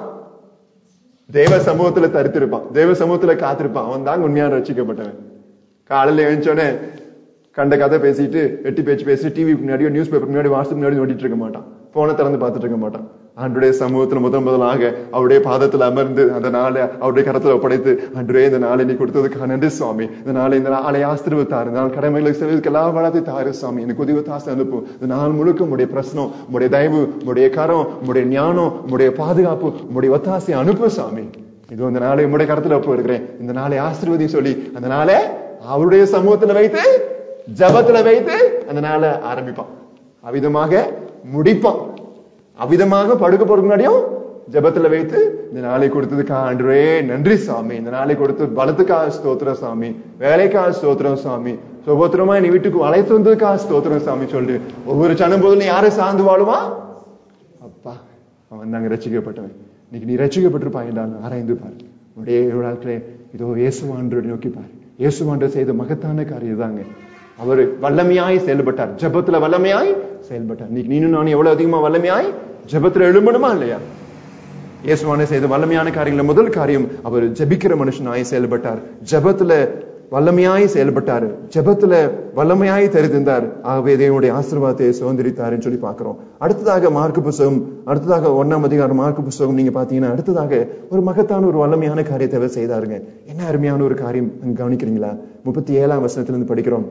[SPEAKER 1] தேவ சமூகத்துல தரித்திருப்பான், தேவ சமூகத்துல காத்திருப்பான். அவன் தான் உண்மையான ரட்சிக்கப்பட்டவன். காலையில எழுந்தோடனே கண்ட கதை பேசிட்டு வெட்டி பேச்சு பேசிட்டு டிவி முன்னாடியோ நியூஸ் பேப்பர் முன்னாடி வாட்ஸ்அப் முன்னாடி ஓட்டிட்டு இருக்க மாட்டான், போனை திறந்து பார்த்துட்டு இருக்க மாட்டான். ஆண்டுடைய சமூகத்துல முதலாக அவருடைய பாதத்துல அமர்ந்து அந்த நாளை அவருடைய கரத்துல ஒப்படைத்து, ஆண்டவரே இந்த நாளை நீ கொடுத்ததுக்காக நன்றி சுவாமி, இந்த நாளை ஆசீர்வதித்தாரு, இந்த நாள் கடமைகளுக்கு செல்வதற்கு எல்லா வளத்தை தாரு சுவாமி, எனக்கு உதவி தாசை அனுப்பும். இந்த நாள் முழுக்க உங்களுடைய பிரச்சனம், உங்களுடைய தயவு, உங்களுடைய கரம், உங்களுடைய ஞானம், உங்களுடைய பாதுகாப்பு, உங்களுடைய ஒத்தாசை அனுப்பு சாமி. இது இந்த நாளை உங்களுடைய கரத்துல ஒப்பு இருக்கிறேன். இந்த நாளை ஆசீர்வதி சொல்லி அந்த நாளை அவருடைய சமூகத்துல வைத்து ஜபத்துல வைத்து அந்த நாளை ஆரம்பிப்பான், அவ்விதமாக முடிப்பான். அவ்விதமாக படுக்க போறதுக்கு முன்னாடியும் ஜபத்துல வைத்து இந்த நாளை கொடுத்ததுக்காக ஆண்டவரே நன்றி சாமி, இந்த நாளை கொடுத்து பலத்துக்காக ஸ்தோத்திரம் சாமி, வேலைக்காக ஸ்தோத்திரம் சாமி, சுபத்திரமா நீ வீட்டுக்கு அழைத்து வந்ததுக்காக ஸ்தோத்திரம் சாமி சொல்லு. ஒவ்வொரு சனம் போதும் நீ யாரை சார்ந்து வாழுவான்? அப்பா, அவன் தாங்க ரட்சிக்கப்பட்டவன். இன்னைக்கு நீ ரட்சிக்கப்பட்டிருப்பான் என்றால் ஆராய்ந்து பாரு. உடைய வாழ்க்கையில இதோ இயேசுவாண்டரை நோக்கி பாரு. இயேசுவாண்டர் செய்த மகத்தான காரியம் தாங்க. அவர் வல்லமையாய் செயல்பட்டார், ஜபத்துல வல்லமையாய் செயல்பட்டார். இன்னைக்கு நீனும் நானும் எவ்வளவு அதிகமா வல்லமையாய் ஜபத்துல எழும்பணுமா இல்லையா? இயேசுவான செய்த வல்லமையான காரியங்கள முதல் காரியம், அவர் ஜபிக்கிற மனுஷனாய் செயல்பட்டார், ஜபத்துல வல்லமையாய் செயல்பட்டாரு, ஜபத்துல வல்லமையாய் தெரிந்தார். ஆகவே தேவனுடைய ஆசீர்வாதத்தை சுதந்திரித்தாருன்னு சொல்லி பாக்குறோம். அடுத்ததாக மார்க்கு புஸ்தகம், அடுத்ததாக 1ஆம் அதிகாரம் மார்க்கு புஸ்தகம் நீங்க பாத்தீங்கன்னா அடுத்ததாக ஒரு மகத்தான ஒரு வல்லமையான காரியத்தை அவர் செய்தாருங்க. என்ன அருமையான ஒரு காரியம் கவனிக்கிறீங்களா? 37ஆம் வசனத்திலிருந்து படிக்கிறோம்.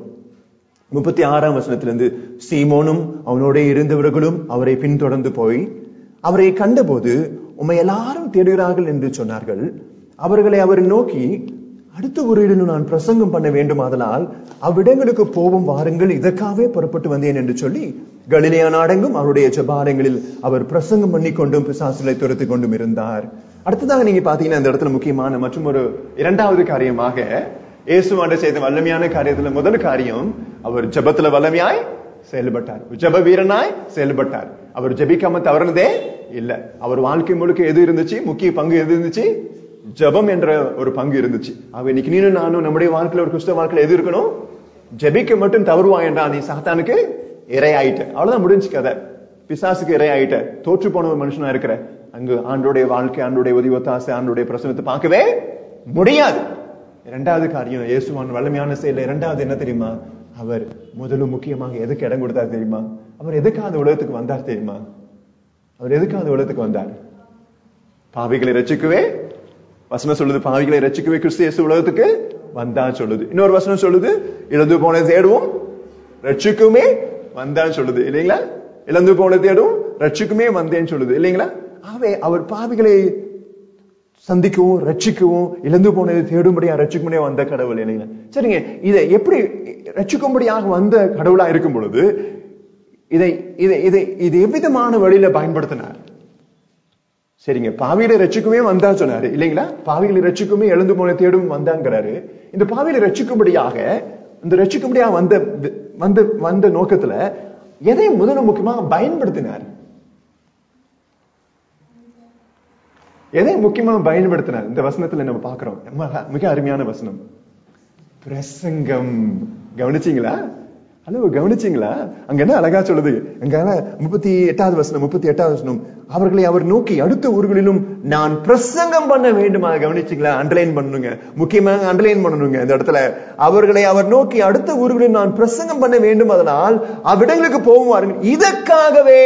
[SPEAKER 1] 36ஆம் வசனத்திலிருந்து, சீமோனும் அவனோட இருந்தவர்களும் அவரை பின்தொடர்ந்து போய் அவரை கண்டபோது உம்மை எல்லாரும் தேடுகிறார்கள் என்று சொன்னார்கள். அவர்களை அவர் நோக்கி, அடுத்த ஒரு இடத்தில் நான் பிரசங்கம் பண்ண வேண்டும், அதனால் அவ்விடங்களுக்கு போவும் வாருங்கள், இதற்காகவே புறப்பட்டு வந்தேன் என்று சொல்லி கலிலேயா நாடெங்கும் அவருடைய ஜெபாலயங்களில் அவர் பிரசங்கம் பண்ணி கொண்டும் பிசாசுகளை துரத்தி கொண்டும் இருந்தார். அடுத்ததாக நீங்க பாத்தீங்கன்னா இந்த இடத்துல முக்கியமான மற்றும் ஒரு இரண்டாவது காரியமாக இயேசுவாண்டவர் செய்த வல்லமையான காரியத்துல முதல் காரியம், அவர் ஜபத்துல வல்லமையாய் செயல்பட்டார், ஜப வீரனாய் செயல்பட்டார். அவர் ஜபிக்காம தவறுனதே இல்ல. அவர் வாழ்க்கை முழுக்க எது இருந்துச்சு? முக்கிய பங்கு எது இருந்துச்சு? ஜபம் என்ற ஒரு பங்கு இருந்துச்சு. அவ இன்னைக்கு நீனும் நானும் நம்முடைய வாழ்க்கையில ஒரு கிறிஸ்தவ வாழ்க்கையில எது இருக்கணும்? ஜபிக்க மட்டும் தவறுவாய் என்றா நீ சாத்தானுக்கு இரையாயிட்ட, அவ்வளவுதான் முடிஞ்சு கதை. பிசாசுக்கு இரையாயிட்ட, தோற்று போன ஒரு மனுஷனா இருக்கிற, அங்கு ஆண்டோடைய வாழ்க்கை, ஆண்டோடைய உதவித்தாசை, ஆண்டோடைய பிரசனத்தை பார்க்கவே முடியாது. இரண்டாவது காரியம், இயேசுவான் வல்லமையான செயல இரண்டாவது என்ன தெரியுமா? அவர் முதலும் முக்கியமாக எதுக்கு இடம் கொடுத்தார் தெரியுமா? அவர் எதுக்காக அந்த உலகத்துக்கு வந்தார் தெரியுமா? அவர் எதுக்காக அந்த உலகத்துக்கு வந்தார்? பாவிகளை ரட்சிக்கவே, வசனம் சொல்லுது, பாவிகளை ரட்சிக்கவே கிறிஸ்து இயேசு உலகத்துக்கு வந்தான் சொல்லுது. இன்னொரு வசனம் சொல்லுது, இழந்து போன தேடுவோம் ரட்சிக்குமே வந்தான்னு சொல்லுது இல்லைங்களா? இழந்து போன தேடுவோம் ரட்சிக்குமே வந்தேன்னு சொல்லுது இல்லைங்களா? ஆகவே அவர் பாவிகளை சந்திக்கவும் ரட்சிக்கவும், இழந்து போனதை தேடும்படியா ரட்சிக்கும்படியா வந்த கடவுள் இல்லைங்களா? சரிங்க, இதை எப்படி ரட்சிக்கும்படியாக வந்த கடவுளா இருக்கும் பொழுது இதை இதை இதை இது எவ்விதமான வழியில பயன்படுத்தினார்? சரிங்க, பாவிகளை ரட்சிக்குமே வந்தா சொன்னாரு இல்லைங்களா? பாவிகளை ரட்சிக்குமே எழுந்து போன தேடும் வந்தாங்கிறாரு. இந்த பாவிகளை ரட்சிக்கும்படியாக, இந்த ரட்சிக்கும்படியாக வந்த வந்த வந்த நோக்கத்துல எதை முதல்ல முக்கியமாக பயன்படுத்தினார்? எதை முக்கியமாக பயன்படுத்தினார்? இந்த வசனத்துல நம்ம பாக்குறோம், மிக அருமையான வசனம், பிரசங்கம். கவனிச்சீங்களா? ஹலோ, கவனிச்சீங்களா? அங்க என்ன அழகா சொல்லுது, அங்க 38வது வசனம், 38வது வசனம், அவர்களை அவர் நோக்கி அடுத்த ஊர்களிலும் நான் பிரசங்கம் பண்ண வேண்டுமா? கவனிச்சீங்களா? அண்டர்லைன் பண்ணுங்க, முக்கியமாக அண்டர்லைன் பண்ணணுங்க இந்த இடத்துல. அவர்களை அவர் நோக்கி அடுத்த ஊர்களிலும் நான் பிரசங்கம் பண்ண வேண்டும், அதனால் அவ்விடங்களுக்கு போவார்கள், இதற்காகவே.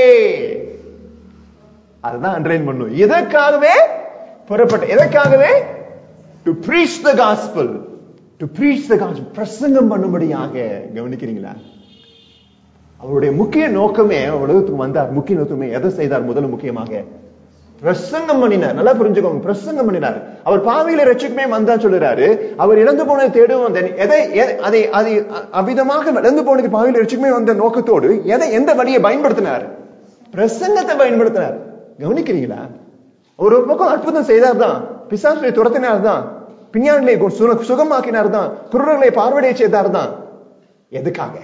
[SPEAKER 1] அதுதான் அண்டர்லைன் பண்ணும். இதற்காகவே புறப்பட்ட, எதற்காகவே? To preach the gospel, to preach the gospel, பிரசங்கம் பண்ணும்படியாக. கவனிக்கிறீங்களா? அவருடைய முக்கிய நோக்கமே, உலகத்துக்கு வந்தார், முக்கிய நோக்கமே எதை செய்தார்? முதல்ல முக்கியமாக பிரசங்கம் பண்ணினார். நல்லா புரிஞ்சுக்கோங்க, பிரசங்கம் பண்ணினார். அவர் பாவிகளை ரட்சிக்குமே வந்தா சொல்றாரு. அவர் இழந்து போனதை தேடும் வந்தேன், எதை அதை அதை அவ்விதமாக இழந்து போனது பாவிகளை ரட்சிக்குமே வந்த நோக்கத்தோடு எந்த வழியை பயன்படுத்தினார்? பிரசங்கத்தை பயன்படுத்தினார். கவனிக்கிறீங்களா? ஒரு பக்கம் அற்புதம் செய்தார் தான், பிசாசுகளை துரத்தினார் தான், பிஞ்ஞானிகளை சுகமாக்கினார் தான், குருடர்களை பார்வையை செய்தார் தான். எதுக்காக?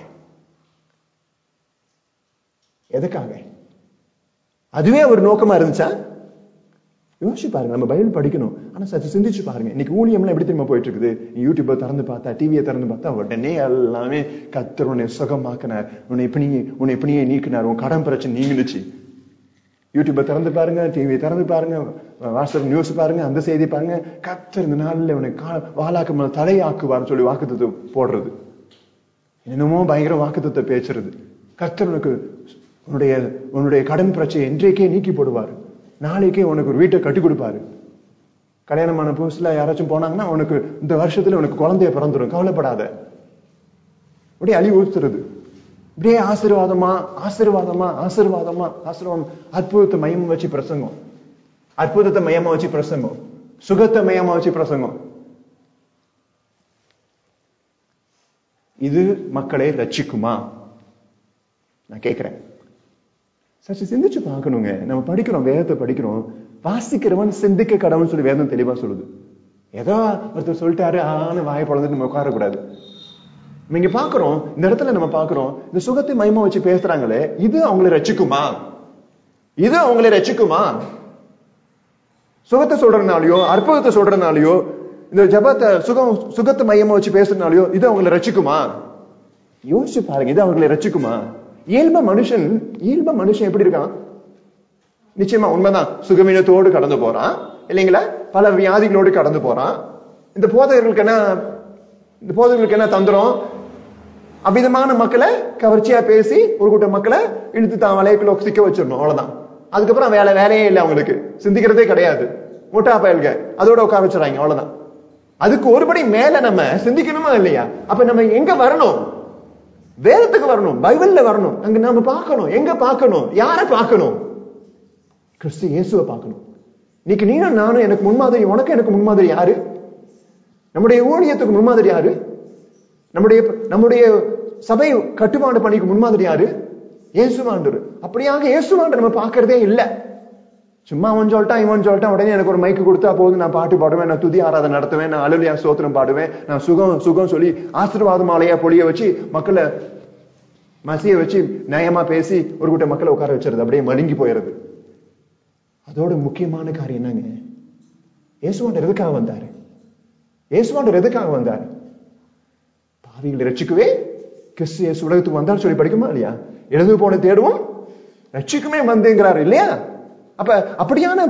[SPEAKER 1] எதுக்காக? அதுவே ஒரு நோக்கமா இருந்துச்சா? யோசிச்சு பாருங்க. நம்ம பைபிள் படிக்கணும், ஆனா சற்று சிந்திச்சு பாருங்க. இன்னைக்கு ஊழியம்லாம் எப்படி தெரியுமா போயிட்டு இருக்குது? யூடியூபை திறந்து பார்த்தா, டிவியை திறந்து பார்த்தா உடனே எல்லாமே கர்த்தர் உன்னை சுகமாக்கினார், உன்னை இப்படியே நீக்கினார், உன் கடன் பிரச்சனை நீங்கிடுச்சு. யூடியூபை திறந்து பாருங்க, டிவியை திறந்து பாருங்க, வாட்ஸ்அப் நியூஸ் பாருங்க, அந்த செய்தி பாருங்க, கர்த்தர் இந்த நாளில் உன்னை வாளாக்க தலையாக்குவார்னு சொல்லி வாக்குத்தத்தை போடுறது, என்னமோ பயங்கர வாக்குத்தத்தை பேசுறது. கர்த்தர் உனக்கு உன்னுடைய கடன் பிரச்சனை இன்றைக்கே நீக்கி போடுவார், நாளைக்கே உனக்கு ஒரு வீட்டை கட்டி கொடுப்பாரு. கல்யாணமான புதுசுல யாராச்சும் போனாங்கன்னா உனக்கு இந்த வருஷத்துல உனக்கு குழந்தைய பிறந்துடும், கவலைப்படாத. அப்படியே அழி ஊத்துறது, இப்படியே ஆசீர்வாதமா ஆசீர்வாதமா ஆசீர்வாதமா ஆசீர்வாதம். அற்புதத்தை மையமா வச்சு பிரசங்கம், அற்புதத்தை மையமா வச்சு பிரசங்கம், சுகத்தை மையமா வச்சு பிரசங்கம். இது மக்களை ரட்சிக்குமா? நான் கேட்கிறேன். சற்று சிந்திச்சு பார்க்கணுங்க. நம்ம படிக்கிறோம், வேதத்தை படிக்கிறோம், வாசிக்கிறவன் சிந்திக்க கடவுள்னு சொல்லி வேதம் தெளிவா சொல்லுது. ஏதோ ஒருத்தர் சொல்லிட்டாரு ஆன்னு வாயை பொழந்துட்டு நம்ம உட்காரக்கூடாது. இங்க பாக்குறோம், இந்த இடத்துல நம்ம பாக்குறோம், இந்த சுகத்தை மையமா வச்சு பேசுறாங்களே, இது அவங்களை ரட்சிக்குமா? இது அவங்களை ரட்சிக்குமா? சுகத்தை சொல்றதுனாலயோ அற்புதத்தை சொல்றதுனாலயோ இந்த ஜபத்தை சுகத்தை மையமா வச்சு பேசுறதுனாலயோ இது அவங்களை ரட்சிக்குமா? யோசிச்சு பாருங்க, இது அவங்களை ரட்சிக்குமா? இயல்ப மனுஷன் எப்படி இருக்கான்? நிச்சயமா உண்மைதான், சுகவீனத்தோடு கடந்து போறான் இல்லைங்களா, பல வியாதிகளோடு கடந்து போறான். இந்த போதகர்களுக்கு என்ன தந்திரம்? அபிதமான மக்களை கவர்ச்சியா பேசி ஒரு கூட்டம் மக்களை இழுத்து தான் வலைக்குள்ள சிக்க வச்சிடணும், அவ்வளவுதான். அதுக்கப்புறம் வேலையே இல்லை, அவங்களுக்கு சிந்திக்கிறதே கிடையாது, முட்டா பயல்க அதோட உட்கார வச்சுறாங்க, அவ்வளவுதான். அதுக்கு ஒருபடி மேல நம்ம சிந்திக்கணுமா இல்லையா? அப்ப நம்ம எங்க வரணும்? வேதத்துக்கு வரணும், பைபிள்ல வரணும். அங்க நாம பார்க்கணும். எங்க பார்க்கணும்? யாரை பார்க்கணும்? கிறிஸ்து இயேசுவை பார்க்கணும். இன்னைக்கு நீனும் நானும் எனக்கு முன்மாதிரி, உனக்கு எனக்கு முன்மாதிரி யாரு? நம்முடைய ஊழியத்துக்கு முன்மாதிரி யாரு? நம்முடைய சபை கட்டுப்பாடு பணிக்கு முன்மாதிரி யாரு? இயேசுவாண்டவர். அப்படியாக இயேசுவாண்டவர் நம்ம பார்க்கறதே இல்லை. சும்மா அவன் சொல்லிட்டான் இவன் சொல்லிட்டான், உடனே எனக்கு ஒரு மைக்கு கொடுத்தா போதும், நான் பாட்டு பாடுவேன், நான் துதி ஆராதனை நடத்துவேன், நான் அல்லேலூயா ஸ்தோத்திரம் பாடுவேன், நான் சுகம் சொல்லி ஆசீர்வாத மாலையா பொழிய வச்சு மக்களை மசிய வச்சு நியாயமா பேசி ஒரு கூட்ட மக்களை உட்கார வச்சிருது, அப்படியே மழுங்கி போயிடுது. அதோட முக்கியமான காரியம் என்னங்க? இயேசுவாண்டவர் எதுக்காக வந்தாரு? இயேசுவாண்டவர் எதுக்காக வந்தாரு? பாவிகளை ரட்சிக்கவே கிறிஸ்து இயேசு உலகத்துக்கு வந்தார் சொல்லி படிக்குமா இல்லையா? எழுது போன தேடுவோம் ரட்சிக்குமே வந்தேங்கிறாரு இல்லையா? அப்ப அப்படியான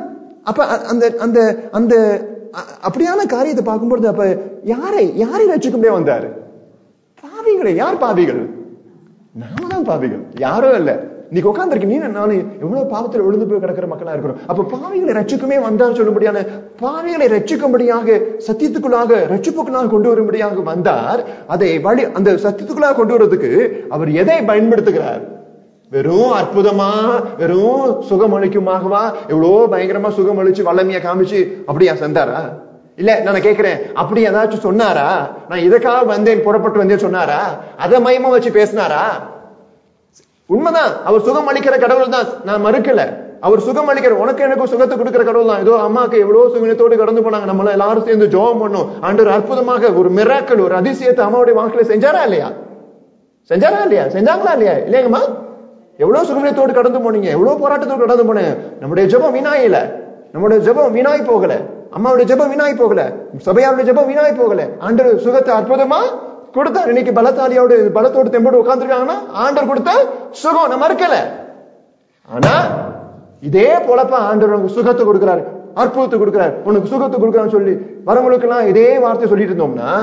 [SPEAKER 1] காரியத்தை பார்க்கும்போது அப்ப யாரை ரட்சிக்குமே வந்தாரு? பாவிகளை. யார் பாவிகள்? நாம தான் பாவிகள், யாரோ இல்ல. நீ உட்கார்ந்துருக்கு, நீ நானும் எவ்வளவு பாவத்தில் விழுந்து போய் கிடக்கிற மக்களா இருக்கிறோம். அப்ப பாவிகளை ரட்சிக்குமே வந்தார் சொல்லும்படியான, பாவிகளை ரட்சிக்கும்படியாக சத்தியத்துக்குள்ளாக ரட்சிப்புக்குள்ளாக கொண்டு வரும்படியாக வந்தார். அதை அந்த சத்தியத்துக்குள்ளாக கொண்டு வருவதற்கு அவர் எதை பயன்படுத்துகிறார்? வெறும் அற்புதமா, வெறும் சுகம் அளிக்குமாகவா? எவ்வளவு பயங்கரமா சுகம் அளிச்சு வல்லமையா காமிச்சு அப்படியா செஞ்சாரா? இல்ல நான் கேட்கிறேன், அப்படி ஏதாச்சும் சொன்னாரா? நான் இதற்காக வந்தேன், புறப்பட்டு வந்தேன் சொன்னாரா? அதை மையமா வச்சு பேசினாரா? உண்மைதான், அவர் சுகம் அளிக்கிற கடவுள் தான், நான் மறுக்கல. அவர் சுகம் அளிக்கிற, உனக்கு எனக்கும் சுகத்தை கொடுக்கிற கடவுள் தான். ஏதோ அம்மாக்கு எவ்வளவு சுகத்தோடு கடந்து போனாங்க, நம்மள எல்லாரும் சேர்ந்து ஜெபம் பண்ணோம், ஆண்டவர் அற்புதமாக ஒரு மிராக்கிள், ஒரு அதிசயத்தை அம்மாவுடைய வாழ்க்கையில செஞ்சாரா இல்லையா? செஞ்சாங்களா இல்லையா? இல்லைங்கம்மா, எவ்வளவு சுகவீனத்தோடு கடந்து போனீங்க, எவ்வளவு போராட்டத்தோடு கடந்து போனீங்க. நம்முடைய ஜெபம் வீணாயில, நம்முடைய ஜெபம் வீணாய் போகல, அம்மாவுடைய ஜெபம் வீணாய் போகல, சபையாருடைய ஜெபம் வீணாய் போகல. ஆண்டவர் சுகத்தை அற்புதமா கொடுத்தார். இன்னைக்கு பலத்தோடு தெம்போடு உட்கார்ந்துருக்காங்கன்னா ஆண்டவர் கொடுத்த சுகம் நம்ம இருக்கல. ஆனா இதே போலப்ப ஆண்டவர் உனக்கு சுகத்தை கொடுக்கிறாரு, அற்புதத்தை கொடுக்கிறார், உனக்கு சுகத்தை கொடுக்கிறான்னு சொல்லி வரவங்களுக்கு எல்லாம் இதே வார்த்தை சொல்லிட்டு இருந்தோம்னா,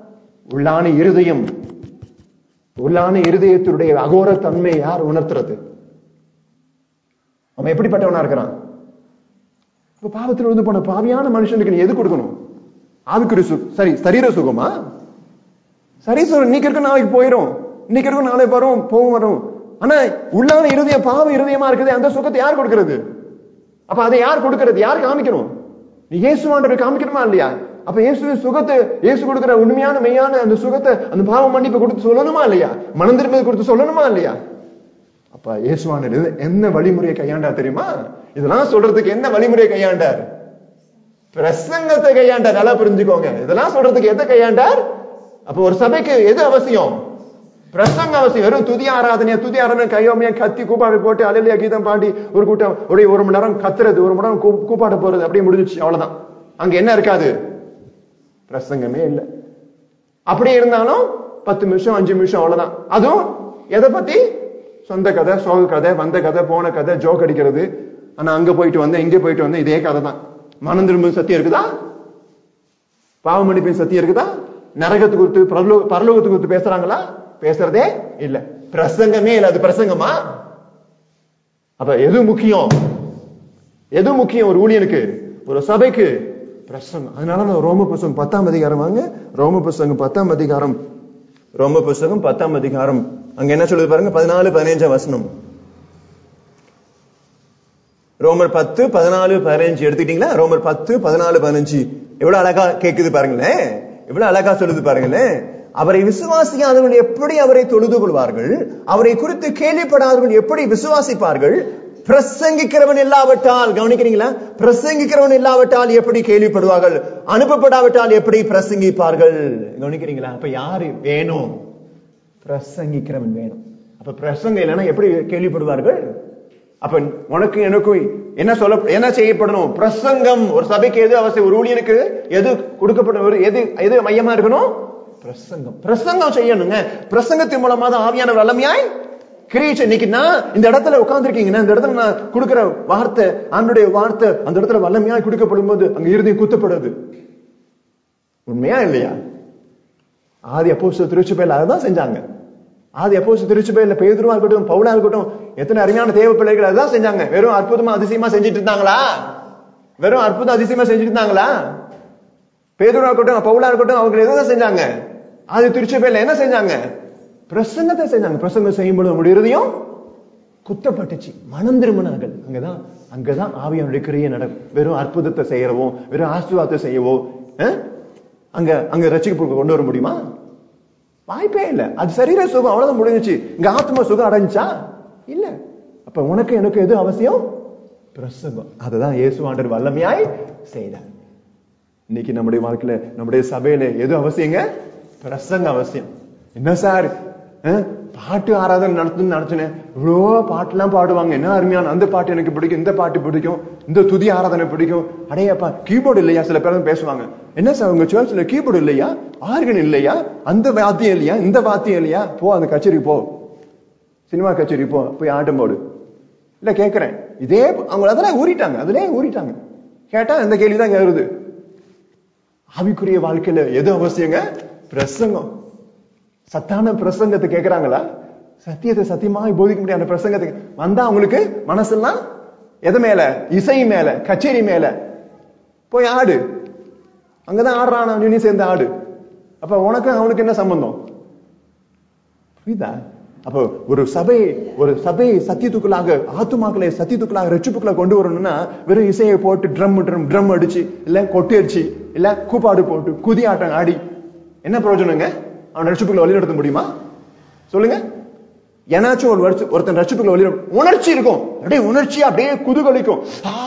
[SPEAKER 1] உள்ளான இருதயத்தினுடைய அகோர தன்மை யார் உணர்த்துறது? அவன் எப்படிப்பட்டவனா இருக்கிறான்? இப்ப பாவத்தில் விழுந்து போன பாவியான மனுஷனுக்கு நீ எது கொடுக்கணும்? ஆவிக்குரிய சரி, சரீர சுகமா? சரி சுகம் இன்னைக்கு இருக்க நாளைக்கு போயிடும், இன்னைக்கு இருக்க நாளைக்கு வரும். ஆனா உள்ளான இருதயம் பாவ இருதயமா இருக்குது, அந்த சுகத்தை யார் கொடுக்கிறது? அப்ப அதை யார் கொடுக்கிறது? யார் காமிக்கணும்? நீ இயேசுவாண்டவர் காமிக்கணுமா இல்லையா? அப்ப சுகத்தை இயேசு கொடுக்கிற உண்மையான மெய்யான அந்த சுகத்தை, அந்த பாவ மன்னிப்பு கொடுத்து சொல்லணுமா இல்லையா? மனம் திரும்பி கொடுத்து சொல்லணுமா இல்லையா? அப்ப இயேசுவாண்டவர் என்ன வழிமுறையை கையாண்டா தெரியுமா? இதெல்லாம் சொல்றதுக்கு என்ன வழிமுறையை கையாண்டார்? பிரசங்கத்தை கையாண்டார். நல்லா புரிஞ்சுக்கோங்க, இதெல்லாம் சொல்றதுக்கு எதை கையாண்டார்? அப்ப ஒரு சபைக்கு எது அவசியம்? பிரசங்க அவசியம். வெறும் துதி ஆராதனை கையோமையா கத்தி கூப்பாடு போட்டு அல்லேலூயா கீதம் பாடி ஒரு கூட்டம் ஒரு மணி நேரம் கத்துறது, ஒரு மணி நேரம் கூப்பாடு போறது, அப்படியே முடிஞ்சிச்சு, அவ்வளவுதான். அங்க என்ன இருக்காது? பிரசங்கமே இல்லை. அப்படி இருந்தாலும் 10 நிமிஷம் 5 நிமிஷம் அவ்வளவுதான். அதுவும் எதை பத்தி? சொந்த கதை, சோக கதை, வந்த கதை, போன கதை, ஜோக் அடிக்கிறது. ஆனா அங்க போயிட்டு வந்தேன், இங்க போயிட்டு வந்தேன், இதே கதை தான். மனம் திரும்ப சத்தியம் இருக்குதா? பாவ மன்னிப்பின் சத்தியம் இருக்குதா? நரகத்து குறித்து பரலோகத்து குறித்து பேசுறாங்களா? பேசுறதே இல்ல. பிரசங்கமே இல்ல. அது பிரசங்கமா? அப்ப எது முக்கியம்? எது முக்கியம் ஒரு ஊழியனுக்கு, ஒரு சபைக்கு? பிரசங்கம். அதனால ரோம புத்தகம் 10ஆம் அதிகாரம் வாங்க. ரோம புத்தகம் 10ஆம் அதிகாரம், ரோம புத்தகம் 10ஆம் அதிகாரம் அங்க என்ன சொல்லுது பாருங்க, 14-15 வசனம். ரோமர் 10:14-15 எடுத்துக்கிட்டீங்களா? ரோமர் 10:14-15 எவ்வளவு அழகா கேக்குது பாருங்களேன், எவ்வளவு அழகா சொல்லுது பாருங்களேன். அவரை விசுவாசிக்காதவர்கள் எப்படி அவரை தொழுது கொள்வார்கள்? அவரை குறித்து கேள்விப்படாதவர்கள் எப்படி விசுவாசிப்பார்கள்? பிரசங்கிக்கிறவன் இல்லாவிட்டால், கவனிக்கிறீங்களா? பிரசங்கிக்கிறவன் இல்லாவிட்டால் எப்படி கேள்விப்படுவார்கள்? அனுப்பப்படாவிட்டால் எப்படி பிரசங்கிப்பார்கள்? கவனிக்கிறீங்களா? அப்ப யாரு வேணும்? பிரசங்கிக்கிறவன் வேணும். அப்ப பிரசங்கம் இல்லைன்னா எப்படி கேள்விப்படுவார்கள்? அப்ப உனக்கு எனக்கும் என்ன செய்யப்படணும்? பிரசங்கம். ஒரு சபைக்கு எது அவசியம்? ஒரு ஊழியனுக்கு எது கொடுக்கப்படும்? எது மையமா இருக்கணும்? பிரசங்கம். பிரசங்கம் செய்யணுங்க. பிரசங்கத்தின் மூலமா தான் ஆவியானவர் வல்லமையாய் கிரியேட். இன்னைக்கு நான் இந்த இடத்துல உட்கார்ந்துருக்கீங்கன்னா, இந்த இடத்துல நான் கொடுக்கிற வார்த்தை, ஆண்டோடைய வார்த்தை அந்த இடத்துல வல்லமையாய் கொடுக்கப்படும் போது அங்க இருதயம் குத்தப்படுது. உண்மையா இல்லையா? ஆதி அப்போஸ்தலர் திருச்சபையில அதான் செஞ்சாங்க. ஆதி அப்போஸ்தலர் திருச்சபையில பேதுருவா இருக்கட்டும், பவுலா இருக்கட்டும், எத்தனை அருமையான தேவ பிள்ளைகள் அதான் செஞ்சாங்க. வெறும் அற்புதமா அதிசயமா செஞ்சுட்டு இருந்தாங்களா? வெறும் அற்புதம் அதிசயமா செஞ்சுட்டு இருந்தாங்களா? பேதுருவா இருக்கட்டும், பவுலா இருக்கட்டும், அவங்க எதான் செஞ்சாங்க? ஆதி திருச்சபையில என்ன செஞ்சாங்க? பிரசங்கத்தை செஞ்சாங்க. பிரசங்கம் செய்யும்போது நம்முடைய இருதயம் குத்தப்பட்டுச்சு, மனம் திரும்பினார்கள். அங்கதான் ஆவியானுடைய கிரியை நடக்கும். வெறும் அற்புதத்தை செய்யறவோ, வெறும் ஆசீர்வாதத்தை செய்யவோ அங்க ரட்சிப்பு கொண்டு வர முடியுமா? வாய்ப்பே இல்ல. அது சரீர சுகம் அவ்வளவுதான் முடிஞ்சிச்சு. இங்க ஆத்ம சுகம் அடைஞ்சா இல்ல. அப்ப உனக்கு எனக்கு எது அவசியம்? பிரசங்கம். அதுதான் இயேசு ஆண்டவர் வல்லமையாய் செய்தார். இன்னைக்கு நம்முடைய வாழ்க்கையில, நம்முடைய சபையில எது அவசியங்க? பிரசங்கம் அவசியம். என்ன சார் பாட்டு ஆராதனை நடத்தினேன், இவ்வளோ பாட்டு எல்லாம் பாடுவாங்க, என்ன அருமையான அந்த பாட்டு எனக்கு பிடிக்கும், இந்த பாட்டு பிடிக்கும், இந்த துதி ஆராதனை பிடிக்கும். அடையப்பா கீபோர்டு இல்லையா? சில பேர் பேசுவாங்க, என்ன சார் உங்க சர்ச்ல கீபோர்டு இல்லையா, ஆர்கன் இல்லையா, அந்த வாத்தியம் இல்லையா, இந்த வாத்தியம் இல்லையா? போ அந்த கச்சேரி போ, சினிமா கச்சேரி போய் ஆட்டம் போடு. இல்ல கேட்கிறேன், இதே அவங்க அதெல்லாம் ஊறிட்டாங்க, அதுலயே ஊறிட்டாங்க. கேட்டா இந்த கேள்விதான் வருது. ஆவிக்குரிய வாழ்க்கையில எது அவசியங்க? பிரசங்கம். சத்தான பிரசங்கத்தை கேட்கிறாங்களா? சத்தியத்தை சத்தியமாக போதிக்க முடியாத பிரசங்கத்தை வந்தா அவங்களுக்கு மனசெல்லாம் எது மேல? இசை மேல, கச்சேரி மேல. போய் ஆடு, அங்கதான் ஆடுறான், நீ சேர்ந்து ஆடு. அப்ப உனக்கு அவனுக்கு என்ன சம்பந்தம்? புரியுதா? அப்ப ஒரு சபை சத்தியத்துக்குள்ளாக, ஆத்துமாக்களை சத்தியத்துக்குள்ளாக, ரட்சிப்புக்குள்ள கொண்டு வரணும்னா வெறும் இசையை போட்டு ட்ரம் அடிச்சு, இல்ல கொட்டி அடிச்சு, இல்ல கூப்பாடு போட்டு குதி ஆட்டம் ஆடி என்ன பிரயோஜனங்க? அவன் ரட்சிப்புக்குள்ள வழி நடத்த முடியுமா? சொல்லுங்க. ஏனாச்சும் ஒருத்தன் ரட்சிப்புக்குள்ள வழி உணர்ச்சி இருக்கும், அப்படியே உணர்ச்சி அப்படியே குதுகலிக்கும்,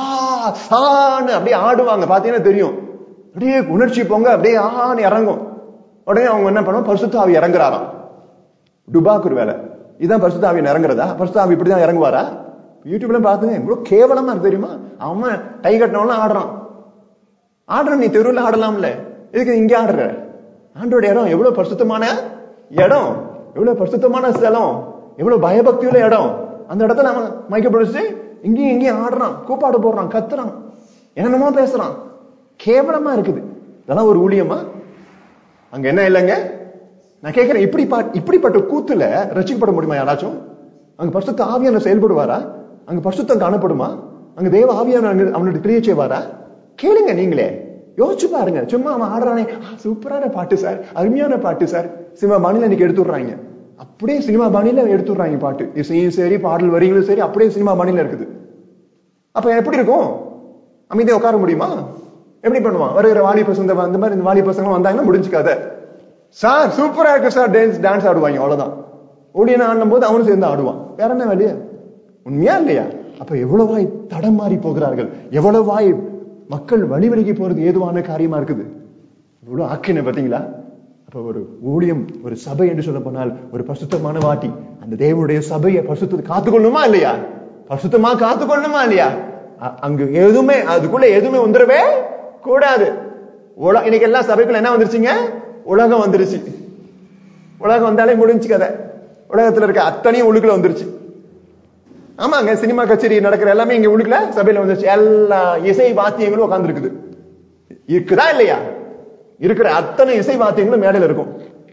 [SPEAKER 1] அப்படியே ஆடுவாங்க. பாத்தீங்கன்னா தெரியும், அப்படியே உணர்ச்சி போங்க, அப்படியே ஆன்னு இறங்கும். உடனே அவங்க என்ன பண்ணுவோம்? பரிசுத்த ஆவி இறங்குறாராம். டுபாக்கூர் வேலை இதுதான். பரிசுத்த ஆவி இறங்குறதா? பரிசுத்த ஆவி இப்படிதான் இறங்குவாரா? யூடியூப்ல பாத்துங்க, இவ்வளவு கேவலமா இருக்கு தெரியுமா? அவன் டை கட்டினவன ஆடுறான். நீ தெருவில் ஆடலாம்ல, இதுக்கு இங்க ஆடுற? ஆண்டோட இடம் எவ்வளவு பரிசுத்தமான இடம், எவ்வளவு பரிசுத்தமான ஸ்தலம், எவ்வளவு பயபக்தியுள்ள இடம். அந்த இடத்துல அவன் மைக்கப்படுச்சு இங்கேயும் ஆடுறான், கூப்பாடு போடுறான், கத்துறான், என்னென்னமோ பேசுறான். கேவலமா இருக்குது. இதெல்லாம் ஒரு ஊழியமா? அங்க என்ன இல்லைங்க? நான் கேட்கிறேன், இப்படிப்பட்ட கூத்துல ரட்சிக்கப்பட முடியுமா யாராச்சும்? அங்க பரிசுத்த ஆவியான செயல்படுவாரா? அங்க பரிசுத்தம் காணப்படுமா? அங்க தேவ ஆவியான அவனுடைய கிரியை செய்வாரா? கேளுங்க, நீங்களே யோசிச்சு பாருங்க. சும்மா அவன் ஆடுறானே, சூப்பரான பாட்டு சார், அருமையான பாட்டு சார், சினிமா பாணியில இன்னைக்கு எடுத்துடுறாங்க. அப்படியே சினிமா பாணியில எடுத்துடுறாங்க பாட்டு, இசையும் சரி, பாடல் வரிகளும் சரி, அப்படியே சினிமா பாணியில இருக்குது. அப்ப எப்படி இருக்கும்? அமைதியா உட்கார முடியுமா? எப்படி பண்ணுவான்? வருகிற வாலி பசங்க அந்த மாதிரி இந்த வாலி பசங்க வந்தாங்கன்னா முடிஞ்சுக்காத சார், சூப்பரா இருக்கு சார், டான்ஸ் ஆடுவாங்க, அவ்வளவுதான். ஊழியனை ஆடும் போது அவனும் சேர்ந்து ஆடுவான். வேற என்ன வேலையா? உண்மையா இல்லையா? அப்ப எவ்வளவாய் தடம் மாறி போகிறார்கள், எவ்வளவாய் மக்கள் வழி விலகி போறது ஏதுவான காரியமா இருக்குது. இவ்வளவு ஆக்கின பாத்தீங்களா? அப்ப ஒரு ஊழியம், ஒரு சபை என்று சொல்ல போனால் ஒரு பரிசுத்தமான வாட்டி, அந்த தேவனுடைய சபையை பரிசுத்தத்தை காத்துக்கொள்ளணுமா இல்லையா? பரிசுத்தமா காத்துக்கொள்ளணுமா இல்லையா? அங்கு எதுவுமே, அதுக்குள்ள எதுவுமே வந்துடவே கூடாது. இன்னைக்கு எல்லா சபைக்குள்ள என்ன வந்துருச்சுங்க? உலகம் வந்துருச்சு. உலகம் வந்தாலே முடிஞ்சு கதை. உலகத்துல இருக்க அத்தனையும் உள்ளுக்குள்ள வந்துருச்சு. ஆமாங்க, சினிமா கச்சேரி நடக்கிற எல்லாமே இங்க உள்ளுக்குள்ள சபையில வந்துருச்சு. எல்லா இசை வாத்தியங்களும் உட்கார்ந்து இருக்குது. இருக்குதா இல்லையா? இருக்கிற அத்தனை இசை வாத்தியங்களும் மேடையில இருக்கும்.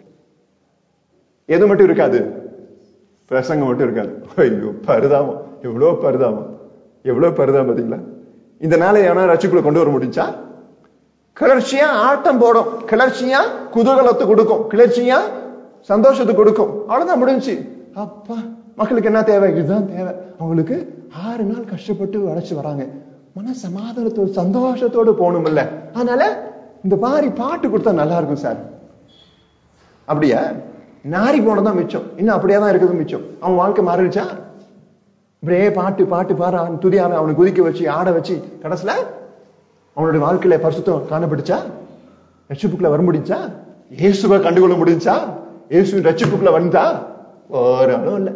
[SPEAKER 1] எது மட்டும் இருக்காது? பிரசங்கம் மட்டும் இருக்காது. ஐயோ பரிதாபம், எவ்வளவு பரிதாபம், எவ்வளவு பரிதாபம் பாத்தீங்களா? இந்த நாளை எவனா ரட்சிப்புல கொண்டு வர முடிஞ்சா? கிளர்ச்சியா ஆட்டம் போடும், கிளர்ச்சியா குதூகலத்தை கொடுக்கும், கிளர்ச்சியா சந்தோஷத்தை கொடுக்கும். அவ்வளவுதான் முடிஞ்சு. அப்பா மக்களுக்கு என்ன தேவை? இதுதான் தேவை. அவங்களுக்கு 6 நாள் கஷ்டப்பட்டு அழைச்சு வராங்க. மன சமாதானத்தோடு சந்தோஷத்தோடு போகணும் இல்ல. அதனால இந்த மாதிரி பாட்டு கொடுத்தா நல்லா இருக்கும் சார். அப்படியா? நாரி போனதான் மிச்சம், இன்னும் அப்படியே தான் இருக்குது மிச்சம். அவன் வாழ்க்கை மாறிடுச்சா? இப்படியே பாட்டு பாட்டு பாரு துதியாம அவனை குதிக்க வச்சு ஆட வச்சு கடைசில அவனுடைய வாழ்க்கையில பரிசுத்தம் காணப்பட்டுச்சா? ரட்சிப்புக்குள்ள வர முடிஞ்சா? இயேசுவை கண்டுகொள்ள முடிஞ்சா? இயேசு ரட்சிப்புக்குள்ள வந்தா? ஒரு அளவு இல்ல.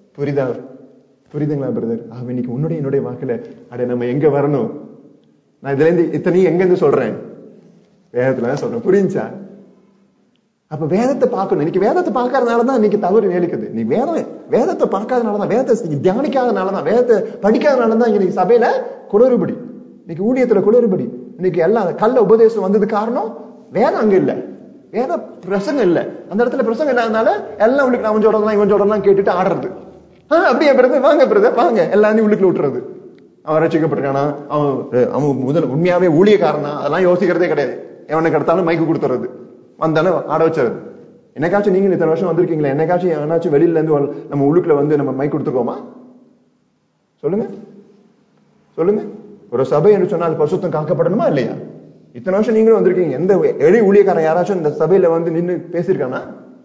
[SPEAKER 1] புரியுதுங்களா பிரதர்? இன்னைக்கு உன்னுடைய என்னுடைய வாழ்க்கையில அட நம்ம எங்க வரணும்? நான் இதுல இருந்து இத்தனையும் எங்க இருந்து சொல்றேன்? வேதத்துல சொல்றேன். புரிஞ்சா? அப்ப வேதத்தை பார்க்கணும். இன்னைக்கு வேதத்தை பார்க்கறதுனாலதான் இன்னைக்கு தவறு நேரிக்குது. நீ வேதத்தை பார்க்காதனாலதான், வேதத்தை தியானிக்காதனாலதான், வேதத்தை படிக்காதனாலதான் இன்னைக்கு சபையில குளறுபடி, இன்னைக்கு ஊழியத்துல குளறுபடி, இன்னைக்கு எல்லாம் கள்ள உபதேசம் வந்தது காரணம் வேதம் அங்க இல்ல, வேத பிரசங்கம் இல்ல. அந்த இடத்துல பிரசங்கம் இல்லாதனால எல்லாம் உங்களுக்கு அவன் சொல்றதெல்லாம் இவன் சொல்றதெல்லாம் கேட்டுட்டு ஆடுறது. அப்படியே பிரதர் வாங்க பிரதர் வாங்க எல்லாத்தையும் உள்ளுக்குள்ள விட்டுறது. அவன் ரசிக்கப்பட்டிருக்கானா, அவன் முதல் உண்மையாவே ஊழியக்காரனா, அதெல்லாம் யோசிக்கிறதே கிடையாது. எவனுக்கு எடுத்தாலும் மைக்கு கொடுத்துறது, வந்தாலும் ஆட வச்சுறது. என்னைக்காச்சும் நீங்க இத்தனை வருஷம் வந்திருக்கீங்களா? என்னைக்காச்சும் எவனாச்சும் வெளியில இருந்து நம்ம உள்ளுக்குள்ள வந்து நம்ம மைக் கொடுத்துருக்கோமா? சொல்லுங்க சொல்லுங்க. ஒரு சபை என்று சொன்னால் பரிசுத்தம் காக்கப்படணுமா இல்லையா? இத்தனை வருஷம் நீங்களும் வந்திருக்கீங்க. எந்த எளிய ஊழியக்காரன் யாராச்சும் இந்த சபையில வந்து நின்று பேசியிருக்கானா?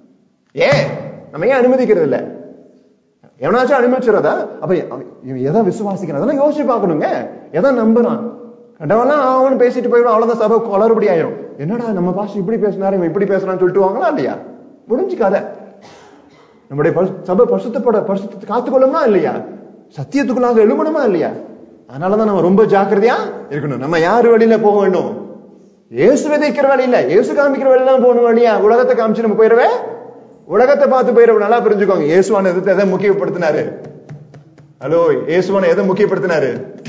[SPEAKER 1] ஏன் நம்ம ஏன் அனுமதிக்கிறது இல்ல? எவனாச்சும் அனுமதிச்சுறதா? அப்ப எதை விசுவாசிக்கிறான் அதெல்லாம் யோசிச்சு பார்க்கணுங்க. எதை நம்புறான்? கடவுளாம் அவன் பேசிட்டு போயிடும், அவ்வளவுதான் சபை குளறுபடி ஆயிரும். என்னடா நம்ம பாஸ்டர் இப்படி பேசினாரு, இவன் இப்படி பேசுறான்னு சொல்லிட்டு வாங்களா இல்லையா? முடிஞ்சுக்காத. நம்முடைய சபை பரிசுத்தத்தை காத்துக்கொள்ளணுமா இல்லையா? சத்தியத்துக்குள்ளாக எழுமணுமா இல்லையா? அதனாலதான் நம்ம ரொம்ப ஜாக்கிரதையா இருக்கணும். நம்ம யாரு வழியில போக வேண்டும்? இயேசு விதைக்கிற வழியில, இயேசு காமிக்கிற வழியில போகணும். வழியா உலகத்தை காமிச்சு நம்ம போயிடவே, உலகத்தை பார்த்து போயிடவே. நல்லா புரிஞ்சுக்கோங்க. இயேசுவான எதை முக்கியப்படுத்தினாரு? ஹலோ, இயேசுவான எதை முக்கியப்படுத்தினாரு?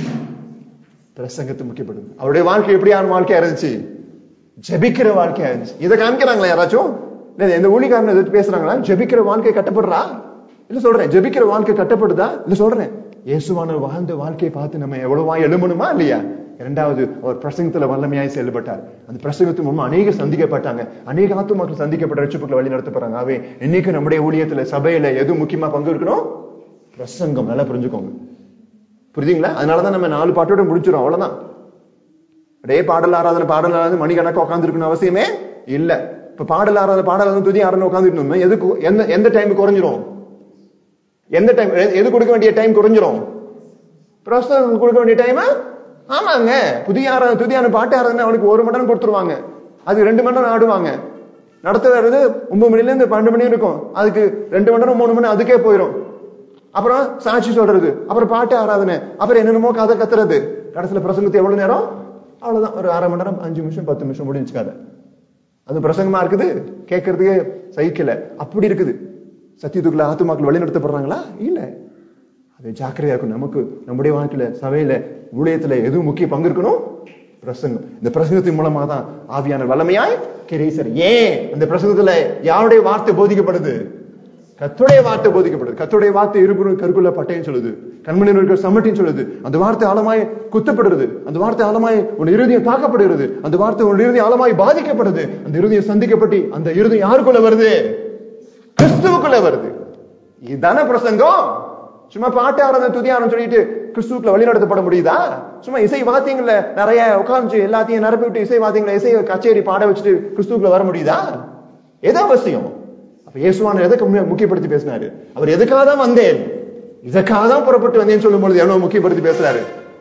[SPEAKER 1] பிரசங்கத்தை முக்கியப்படுது. அவருடைய வாழ்க்கை எப்படியான வாழ்க்கையா இருந்துச்சு? ஜெபிக்கிற வாழ்க்கையா இருந்துச்சு. இதை காமிக்கிறாங்களா யாராச்சும்? எந்த ஊழியக்காரன் எதிர்த்து பேசுறாங்களா? ஜெபிக்கிற வாழ்க்கை கட்டப்படுறா? இல்ல சொல்றேன். ஜெபிக்கிற வாழ்க்கை கட்டப்படுதா? இல்ல சொல்றேன். இயேசுவான வாழ்ந்த வாழ்க்கையை பார்த்து நம்ம எவ்வளவா எழுமணுமா இல்லையா? இரண்டாவது, அவர் பிரசங்கத்துல வல்லமையாய் செயல்பட்டார். அந்த பிரசங்கத்தின் மூலமா அநேக சந்திக்கப்பட்டாங்க, அநேக ஆத்துமாக்கள் சந்திக்கப்பட்ட ரட்சிப்புகளை வழி நடத்தப்படுறாங்க. அவை இன்னைக்கு நம்முடைய ஊழியத்துல சபையில எது முக்கியமா பங்கு இருக்கணும்? பிரசங்கம். நல்லா புரிஞ்சுக்கோங்க. புரியுதுங்களா? அதனாலதான் நம்ம 4 பாட்டோட முடிச்சிடும், அவ்வளவுதான். அப்படியே பாடல் ஆராதனை மணிக்கணக்கு உட்கார்ந்து இருக்கணும் அவசியமே இல்ல. இப்ப பாடல் ஆராதனை துதி ஆராதனை உட்காந்துருக்கணும். எதுக்கு எந்த டைம் குறைஞ்சிரும்? எந்த டைம் எது கொடுக்க வேண்டிய டைம் குறைஞ்சிரும்? பிரசங்கம் கொடுக்க வேண்டிய டைம். ஆமாங்க. துதியான பாட்டு ஆராதனை அவனுக்கு 1 மணி நேரம் கொடுத்துருவாங்க, அது 2 மணி நேரம் ஆடுவாங்க. நடத்த வர்றது 9 மணில இருந்து 12 மணி இருக்கும், அதுக்கு 2 மணி நேரம் 3 மணி நேரம் அதுக்கே போயிடும். அப்புறம் சாட்சி சொல்றது, அப்புறம் பாட்டு ஆராதனை, அப்புறம் என்னென்னமோ கதை கத்துறது. கடைசியில பிரசங்கத்தை எவ்வளவு நேரம்? அவ்வளவுதான், ஒரு 1/2 மணி நேரம், 5 நிமிஷம் 10 நிமிஷம் முடிஞ்சுக்காத. அது பிரசங்கமா இருக்குது, கேட்கறதுக்கே சகிக்கல. அப்படி இருக்குது. சத்தியத்துக்குள்ள ஆத்துமாக்கள் வழி நடத்தப்படுறாங்களா? இல்ல. அது ஜாக்கிரதையா இருக்கும். நமக்கு நம்முடைய வாழ்க்கையில சபையில ஊழியத்துல எதுவும் முக்கிய பங்கு இருக்கணும்? பிரசங்கம். இந்த பிரசங்கத்தின் மூலமா தான் ஆவியான வல்லமையாய் கிரேசர். ஏன் அந்த பிரசங்கத்துல யாருடைய வார்த்தை போதிக்கப்படுது? கர்த்தருடைய வார்த்தை போதிக்கப்படுது. கர்த்தருடைய வார்த்தை இருபுறம் கருக்குள்ள பட்டைன்னு சொல்லுது, கண்மணிகள் சமட்டின்னு சொல்லுது. அந்த வார்த்தை ஆழமாய் குத்தப்படுறது, அந்த வார்த்தை ஆழமாய் உன் இருதயம் தாக்கப்படுகிறது, அந்த வார்த்தை உன் இருதயம் ஆழமாய் பாதிக்கப்படுது. அந்த இருதயம் சந்திக்கப்பட்டு அந்த இருதயம் யாருக்குள்ள வருது? கிறிஸ்துவுக்குள்ள வருது. இதுதானே பிரசங்கம். சும்மா பாட்டு ஆராதனை துதி ஆராதனை சொல்லிட்டு கிறிஸ்துவுக்குள்ள வழி நடத்தப்பட முடியுதா? சும்மா இசை வாத்தியங்கள்ல நிறைய உட்கார்ந்து எல்லாத்தையும் நிரப்பி விட்டு இசை வாத்தியங்களை இசை கச்சேரி பாட வச்சுட்டு கிறிஸ்துவுக்குள்ள வர முடியுதா? எது அவசியம்? அப்ப இயேசுவான எதுக்கு முக்கியப்படுத்தி பேசினாரு? அவர் எதுக்காக தான் வந்தேன், இதற்காக தான் புறப்பட்டு வந்தேன்னு சொல்லும் பொழுது எவ்வளவு முக்கியப்படுத்தி பேசுறாரு?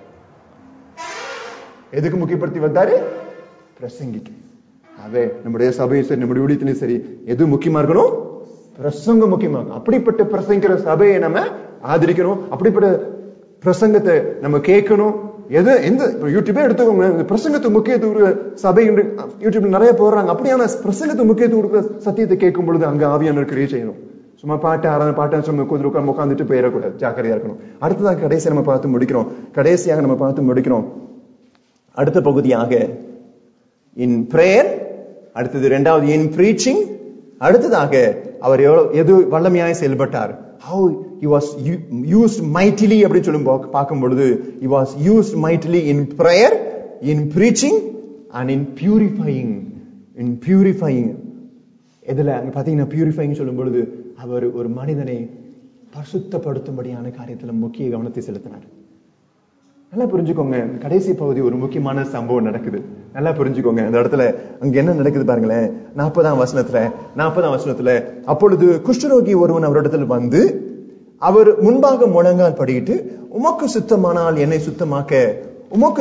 [SPEAKER 1] எதுக்கு முக்கியப்படுத்தி வந்தாரு? பிரசங்கிக்க. அதே நம்முடைய சபையும் சரி, நம்முடைய ஊழியத்திலும் சரி, எது முக்கியமா இருக்கணும்? பிரசங்கம் முக்கியமா. அப்படிப்பட்ட பிரசங்கிற சபையை நம்ம ஆதரிக்கணும். அப்படிப்பட்ட பிரசங்கத்தை நம்ம கேட்கணும். எந்த யூடியூபே எடுத்துக்கோங்க, இந்த பிரசங்கத்துக்கு முக்கியத்துவம் சபை யூடியூப்ல நிறைய போடுறாங்க. அப்படியான பிரசங்கத்துக்கு முக்கியத்துவம் சத்தியத்தை கேட்கும் பொழுது அங்க ஆவியானவர் கிரியை செய்யணும். சும்மா பாட்டு ஆராதனை பாட்டு சும்மா உட்காந்துட்டு போயிடக்கூடாது, ஜாக்கிரதையா இருக்கணும். அடுத்ததாக கடைசியாக நம்ம பார்த்து முடிக்கிறோம். அடுத்த பகுதியாக இன் பிரேயர், அடுத்தது 2வது இன் பிரீச்சிங், அடுத்ததாக அவர் எது வல்லமையாய் செயல்பட்டார், how he was used mightily அப்படின்னு சொல்லும் பார்க்கும் பொழுது he was used mightily in prayer, in preaching and in purifying. எதுல அங்க பாத்தீங்கன்னா பியூரிஃபைங் சொல்லும் பொழுது அவர் ஒரு மனிதனை பரிசுத்தப்படுத்தும்படியான காரியத்துல முக்கிய கவனத்தை செலுத்தினார். நல்லா புரிஞ்சுக்கோங்க, கடைசி பகுதி ஒரு முக்கியமான சம்பவம் நடக்குது. நல்லா புரிஞ்சுக்கோங்க, அந்த இடத்துல அங்க என்ன நடக்குது பாருங்களேன். 40ஆம் வசனத்துல அப்பொழுது குஷ்டரோகி ஒருவன் அவரிடத்துல வந்து அவர் முன்பாக முழங்கால் படியிட்டு, உமக்கு சித்தமானால் என்னை சுத்தமாக்க, உமக்கு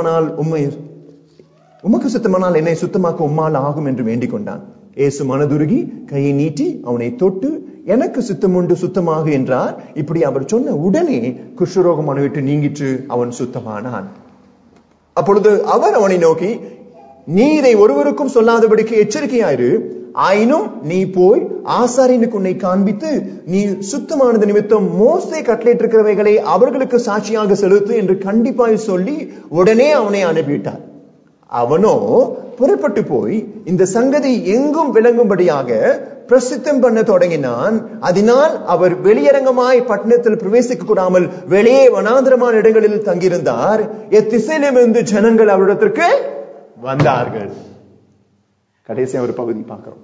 [SPEAKER 1] சித்தமானால் என்னை சுத்தமாக்க உம்மால் ஆகும் என்று வேண்டிக் கொண்டான். இயேசு மனதுருகி கையை நீட்டி அவனை தொட்டு, எனக்கு சித்தமுண்டு சுத்தமாக என்றார். இப்படி அவர் சொன்ன உடனே குஷ்டரோகம் அவனை விட்டு நீங்கிற்று, அவன் சுத்தமானான். அப்பொழுது அவர் அவனை நோக்கி, நீ இதை ஒருவருக்கும் சொல்லாதபடிக்கு எச்சரிக்கையாயிரு, ஆயினும் நீ போய் ஆசாரியனுக்கு உன்னை காண்பித்து, நீ சுத்தமானது நிமித்தம் மோசே கட்டளையிட்டிருக்கிறவைகளை அவர்களுக்கு சாட்சியாக செலுத்து என்று கண்டிப்பாய் சொல்லி உடனே அவனை அனுப்பிவிட்டார். அவனோ புறப்பட்டு போய் இந்த சங்கதி எங்கும் விளங்கும்படியாக பிரசித்தம் பண்ண தொடங்கினான். அதனால் அவர் வெளியரங்கமாய் பட்டணத்தில் பிரவேசிக்க கூடாமல் வெளியே வனாந்திரமான இடங்களில் தங்கியிருந்தார். எத்திசையிலிருந்து ஜனங்கள் அவரிடத்திற்கு வந்தார்கள். கடைசியா ஒரு பகுதி பார்க்கிறோம்.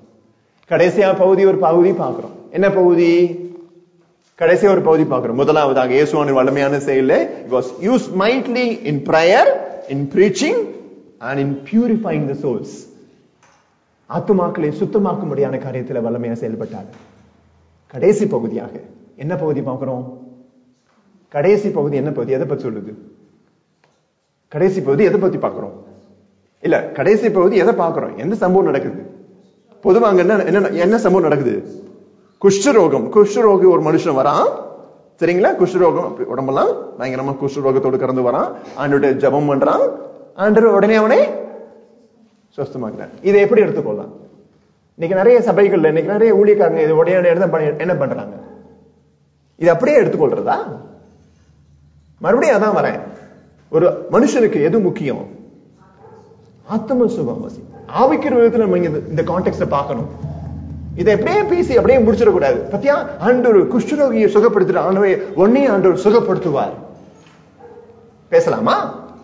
[SPEAKER 1] என்ன பகுதி? கடைசியா ஒரு பகுதி பார்க்கிறோம். முதலாவதாக இயேசுவின் வல்லமையான செயல்ல he was used mightily in prayer, in preaching and in purifying the souls. ஆத்துமாக்களை சுத்தமாக்கும்படியான காரியத்தில் வல்லமையா செயல்பட்டார். கடைசி பகுதியாக என்ன பகுதி பார்க்கிறோம்? கடைசி பகுதி என்ன பகுதி? எதை பத்தி சொல்லுது? கடைசி பகுதி எதை பத்தி பார்க்கிறோம்? இல்ல, கடைசி பகுதி எதை பார்க்கிறோம்? எந்த சம்பவம் நடக்குது? பொதுவாக என்ன சம்பவம் நடக்குது? குஷ்டரோகி ஒரு மனுஷன் வரான், சரிங்களா? குஷ்டரோகம் உடம்பெல்லாம் பயங்கரமா குஷ்டரோகத்தோடு கடந்து வரான். ஆண்டவருடைய ஜெபம் பண்றான், ஆண்டவர் உடனே அவனை சுத்தமாக்குறார். இதை எப்படி எடுத்துக்கொள்ளலாம்? இன்னைக்கு நிறைய சபைகள்ல, இன்னைக்கு நிறைய ஊழியக்காரங்க இது உடனே என்ன பண்றாங்க? இது அப்படியே எடுத்துக்கொள்றதா? மறுபடியும் அதான் வரேன். ஒரு மனுஷனுக்கு எது முக்கியம்? ஆத்ம சுகம். ஆவிக்கிற விதத்துல நம்ம இந்த கான்டெக்ட்ல பார்க்கணும். இதை எப்படியே பேசி அப்படியே முடிச்சிடக்கூடாது. பத்தியா, ஆண்டவர் குஷ்டரோகியை சுகப்படுத்துற ஆண்டவரே உடனே ஆண்டவர் சுகப்படுத்துவார். பேசலாமா?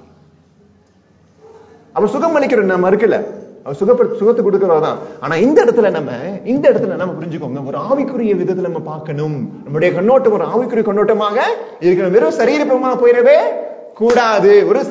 [SPEAKER 1] அவர் சுகம் அளிக்கிற நம்ம இருக்கல, அவர் சுகத்தை கொடுக்கிறதான். ஆனா இந்த இடத்துல நம்ம புரிஞ்சுக்கோங்க, ஒரு ஆவிக்குரிய விதத்துல நம்ம பார்க்கணும். நம்முடைய கண்ணோட்டம் ஒரு ஆவிக்குரிய கண்ணோட்டமாக இருக்கிற. வெறும் சரீரமா போயிடவே கூடாது.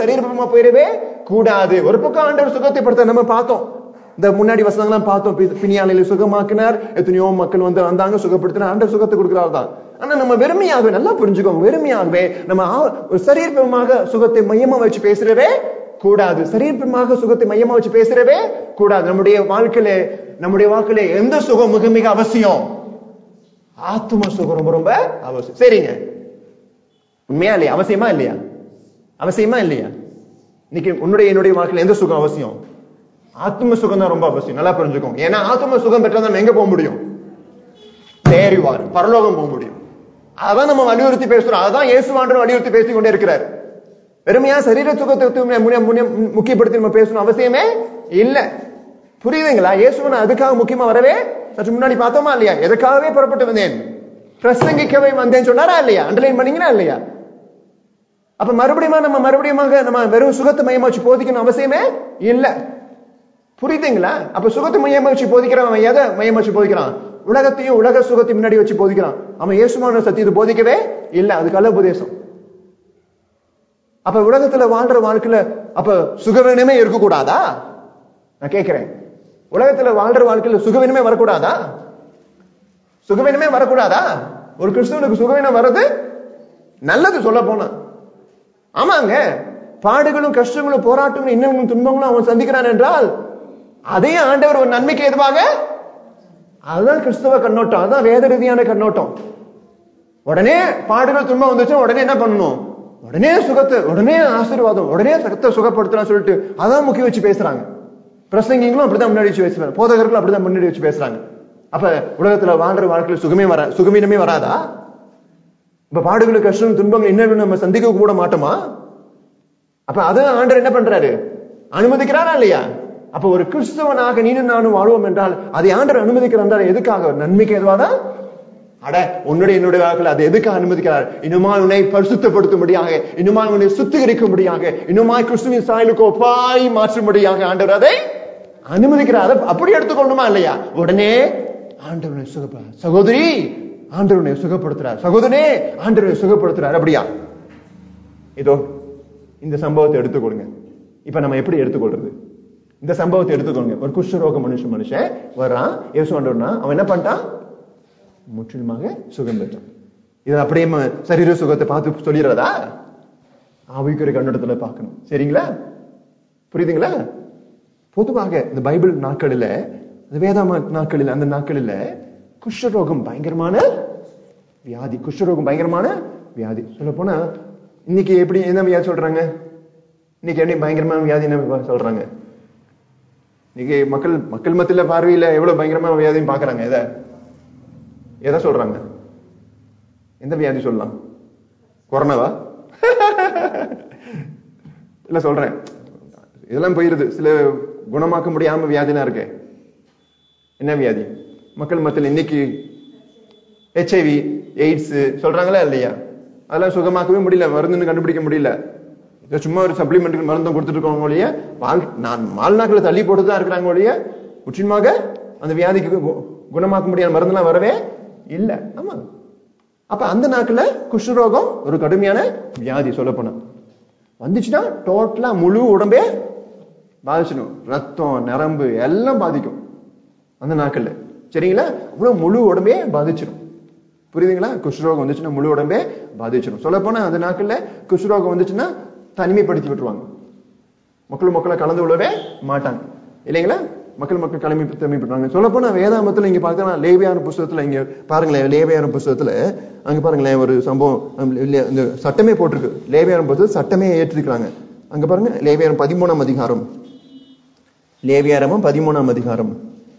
[SPEAKER 1] ஒரு பக்கம் ஆண்டவர் சுகத்தை படுத்த நம்ம பார்த்தோம். இந்த முன்னாடி வசனங்கள்லாம் பார்த்தோம். பிணியாளில சுகமாக்கினார், எத்தனையோ மக்கள் வந்தாங்க, சுகப்படுத்தினார், ஆண்டவர் சுகத்தை கொடுக்கிறார் தான். ஆனா நம்ம வெறுமையாகவே, நல்லா புரிஞ்சுக்கோங்க, வெறுமையாகவே நம்ம சரீரமாக சுகத்தை மையமா வச்சு பேசுறவே கூடாது. சரீரமாக சுகத்தை மையமா வச்சு பேசுறவே கூடாது. நம்முடைய வாழ்க்கையில எந்த சுகம் மிக மிக அவசியம்? ஆத்ம சுகம் ரொம்ப ரொம்ப அவசியம். சரிங்க, உண்மையா இல்லையா? அவசியமா இல்லையா? இன்னைக்கு என்னுடைய வாழ்க்கையில எந்த சுகம் அவசியம்? ஆத்ம சுகம் தான் ரொம்ப அவசியம். நல்லா புரிஞ்சுக்கோங்க. ஏன்னா ஆத்ம சுகம் பெற்றா நம்ம எங்க போக முடியும்? தேறிவார், பரலோகம் போக முடியும். அதான் நம்ம வலியுறுத்தி பேசுறோம். அதான் இயேசுவாண்டவர் வலியுறுத்தி பேசிக் கொண்டே இருக்கிறார். வெறுமையா சரீர சுகத்தை முக்கியப்படுத்தி நம்ம பேசணும் அவசியமே இல்ல. புரியுதுங்களா? இயேசுவன் அதுக்காக முக்கியமா வரவே சற்று முன்னாடி பார்த்தோமா இல்லையா? எதுக்காகவே புறப்பட்டு வந்தேன், பிரசங்கிக்கவே வந்தேன்னு சொன்னாரா இல்லையா? அண்டர்லைன் பண்ணீங்கன்னா இல்லையா? அப்ப மறுபடியும் நம்ம வெறும் சுகத்தை மையமா வச்சு போதிக்கணும் அவசியமே இல்ல. புரியுதுங்களா? அப்ப சுகத்தை மையமா வச்சு போதிக்கிறவன் எதை மையமா வச்சு போதிக்கிறான்? உலகத்தையும் உலக சுகத்தை முன்னாடி வச்சு போதிக்கிறான். அவன் இயேசுமான சத்தியத்தை போதிக்கவே இல்ல. அது கள்ள உபதேசம். அப்ப உலகத்துல வாழ்ற வாழ்க்கையில அப்ப சுகவீனமே இருக்கக்கூடாதா? நான் கேட்கிறேன். உலகத்துல வாழ்ற வாழ்க்கையில சுகவீனமே வரக்கூடாதா? ஒரு கிறிஸ்துவனுக்கு சுகவீனம் வர்றது நல்லது. சொல்ல போனா ஆமாங்க, பாடுகளும் கஷ்டங்களும் போராட்டங்களும் இன்னமும் துன்பங்களும் அவன் சந்திக்கிறான் என்றால் அதே ஆண்டவர் ஒரு நன்மைக்கு எதுவாக, அதுதான் கிறிஸ்தவ கண்ணோட்டம், அதுதான் வேத ரீதியான கண்ணோட்டம். உடனே பாடுகள் துன்பம் வந்துச்சு, உடனே என்ன பண்ணணும்? உடனே சுகத்தை, உடனே ஆசீர்வாதம், உடனே சகத்தை சுகப்படுத்தலாம் சொல்லிட்டு அதான் முக்கிய வச்சு பேசுறாங்க. பிரசங்கிங்களும் அப்படிதான் முன்னாடி வச்சு பேசுறாங்க, போதகர்களும் அப்படிதான் முன்னாடி வச்சு பேசுறாங்க. அப்ப உலகத்துல வாழ்ற வாழ்க்கையில சுகமீனமே வராதா? இப்ப பாடுகளும் கஷ்டம் துன்பங்கள் இன்னும் நம்ம சந்திக்க கூட மாட்டோமா? அப்ப அதான் ஆண்டவர் என்ன பண்றாரு? அனுமதிக்கிறாரா இல்லையா? அப்ப ஒரு கிறிஸ்தவனாக நீனும் நானும் வாழ்வோம் என்றால் அதை ஆண்டவர் அனுமதிக்கிறார். எதுக்காக? நன்மைக்கு எதுவாதான்? அட உன்னுடைய என்னுடைய வாழ்க்கையில் அதை எதுக்கு அனுமதிக்கிறார்? இன்னுமாய் உன்னை பரிசுத்தப்படுத்தும்படியாக, இன்னுமாய் உன்னை சுத்திகரிக்கும்படியாக, இன்னுமாய் கிறிஸ்துவின் சாயலுக்கு ஒப்பாய் மாற்றும்படியாக ஆண்டவர் அதை அனுமதிக்கிறார். அப்படி எடுத்துக்கொள்ளுமா இல்லையா? உடனே ஆண்டவனை சுகப்படுத்த, சகோதரி ஆண்டவனை சுகப்படுத்துறார், சகோதரனே ஆண்டவனை சுகப்படுத்துறார். அப்படியா? இதோ இந்த சம்பவத்தை எடுத்துக்கொள்ளுங்க. இப்ப நம்ம எப்படி எடுத்துக்கொள்றது? இந்த சம்பவத்தை எடுத்துக்கொள்ளுங்க. ஒரு குஷ்டரோக மனுஷன் வர்றான், இயேசு ஆண்டவர்னா அவன் என்ன பண்ணிட்டான்? முற்றிலுமாக சுகம் பெற்றான். இது அப்படியே சரீர சுகத்தை பார்த்து சொல்லிடுறதா? ஆவிக்குரிய கண்ணோட்டத்துல பார்க்கணும். சரிங்களா? புரியுதுங்களா? பொதுவாக இந்த பைபிள் நாட்களில, வேதாம நாட்களில், அந்த நாட்களில குஷ்டரோகம் பயங்கரமான வியாதி. குஷ்டரோகம் பயங்கரமான வியாதி. சொல்ல போனா இன்னைக்கு எப்படி என்ன வியாதி சொல்றாங்க? இன்னைக்கு எப்படி பயங்கரமான வியாதி என்ன சொல்றாங்க? இன்னைக்கு மக்கள் மத்தியில பார்வையில எவ்வளவு பயங்கரமான வியாதின்னு பாக்குறாங்க. எதை சொல்றாங்க? எந்த வியாதி சொல்லலாம்? கொரோனாவா? இல்ல சொல்றேன், இதெல்லாம் போயிருது. சில குணமாக்க முடியாம வியாதிலாம் இருக்கு. என்ன வியாதி மக்கள் மத்தியில் இன்னைக்கு? HIV, AIDS சொல்றாங்களா இல்லையா? அதெல்லாம் சுகமாக்கவே முடியல, மருந்துன்னு கண்டுபிடிக்க முடியல. சும்மா ஒரு சப்ளிமெண்ட் மருந்தும் கொடுத்துட்டு இருக்கவங்க ஒழிய, வாழ்நாட்களை தள்ளி போட்டுதான் இருக்கிறாங்க ஒழிய முற்றிலுமாக அந்த வியாதிக்கு குணமாக்க முடியாத மருந்துலாம் வரவே இல்ல. ஆமா, அப்ப அந்த நாட்கள்ல குஷ்டரோகம் ஒரு கடுமையான வியாதி. சொல்ல போனா வந்துச்சுன்னா டோட்டலா முழு உடம்பே பாதிச்சிடும். ரத்தம், நரம்பு எல்லாம் பாதிக்கும் அந்த நாட்கள்ல. சரிங்களா? அவ்வளவு முழு உடம்பே பாதிச்சிடும். புரியுதுங்களா? குஷ்டரோகம் வந்துச்சுன்னா முழு உடம்பே பாதிச்சிடும். சொல்ல போனா அந்த நாட்கள்ல குஷ்டரோகம் வந்துச்சுன்னா தனிமைப்படுத்தி விட்டுருவாங்க. மக்களை கலந்து கொள்ளவே மாட்டாங்க இல்லைங்களா? மக்கள் தனிமைப்படுத்துவாங்க. சொல்ல போனா வேதாமத்துல இங்க பார்த்தா லேவியான புஸ்தகத்துல இங்க பாருங்களேன், லேவியான புஸ்தகத்துல அங்க பாருங்களேன் ஒரு சம்பவம், இந்த சட்டமே போட்டிருக்கு. லேவியான புஸ்தகம் சட்டமே ஏற்றிருக்கிறாங்க. அங்க பாருங்க, லேவியாரம் 13ஆம் அதிகாரம். லேவியாரமும் 13ஆம் அதிகாரம்.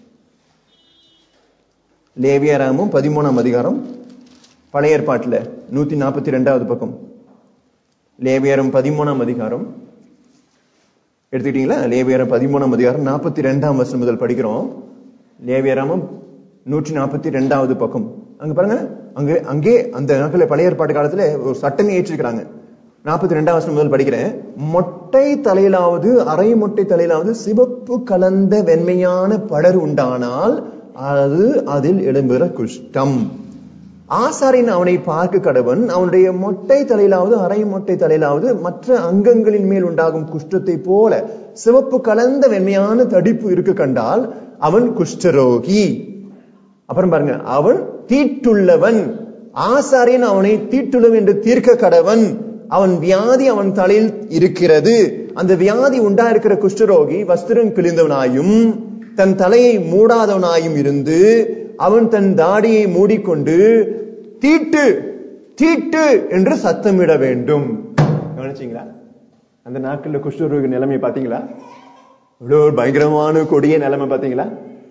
[SPEAKER 1] லேவியாரமும் 13ஆம் அதிகாரம், பழைய ஏற்பாட்டுல 142வது பக்கம். லேவியாரம் 13ஆம் அதிகாரம் எடுத்துக்கிட்டீங்களா? லேவியாரம் 13ஆம் அதிகாரம் 42ஆம் வசனம் முதல் படிக்கிறோம். லேவியாரமும் 142வது பக்கம். அங்க பாருங்க, அங்கே அந்த நாட்கள் பழைய ஏற்பாட்டு காலத்துல ஒரு சட்டமே ஏற்றிருக்கிறாங்க. 42ஆம் வசனம் முதல் படிக்கிறேன். மொட்டை தலையிலாவது அரை மொட்டை தலையிலாவது சிவப்பு கலந்த வெண்மையான படர் உண்டானால் அது அதில் எழும்புகிற குஷ்டம். ஆசாரியன் அவனை பார்க்க கடவன். அவனுடைய மொட்டை தலையிலாவது அரை மொட்டை தலையிலாவது மற்ற அங்கங்களின் மேல் உண்டாகும் குஷ்டத்தை போல சிவப்பு கலந்த வெண்மையான தடிப்பு இருக்க கண்டால் அவன் குஷ்டரோகி. அப்புறம் பாருங்க, அவன் தீட்டுள்ளவன். ஆசாரியன் அவனை தீட்டுள்ளவன் என்று தீர்க்க கடவன். அவன் வியாதி அவன் தலையில் இருக்கிறது. அந்த வியாதி உண்டாயிருக்கிற குஷ்டரோகி வஸ்திரம் கிழிந்தவனாயும் தன் தலையை மூடாதவனாயும் இருந்து அவன் தன் தாடியை மூடிக்கொண்டு தீட்டு தீட்டு என்று சத்தமிட வேண்டும். கவனிச்சீங்களா? அந்த நாட்கள்ல குஷ்டரோகி நிலைமை பாத்தீங்களா? இவ்வளவு பயங்கரமான கொடிய நிலைமை பாத்தீங்களா?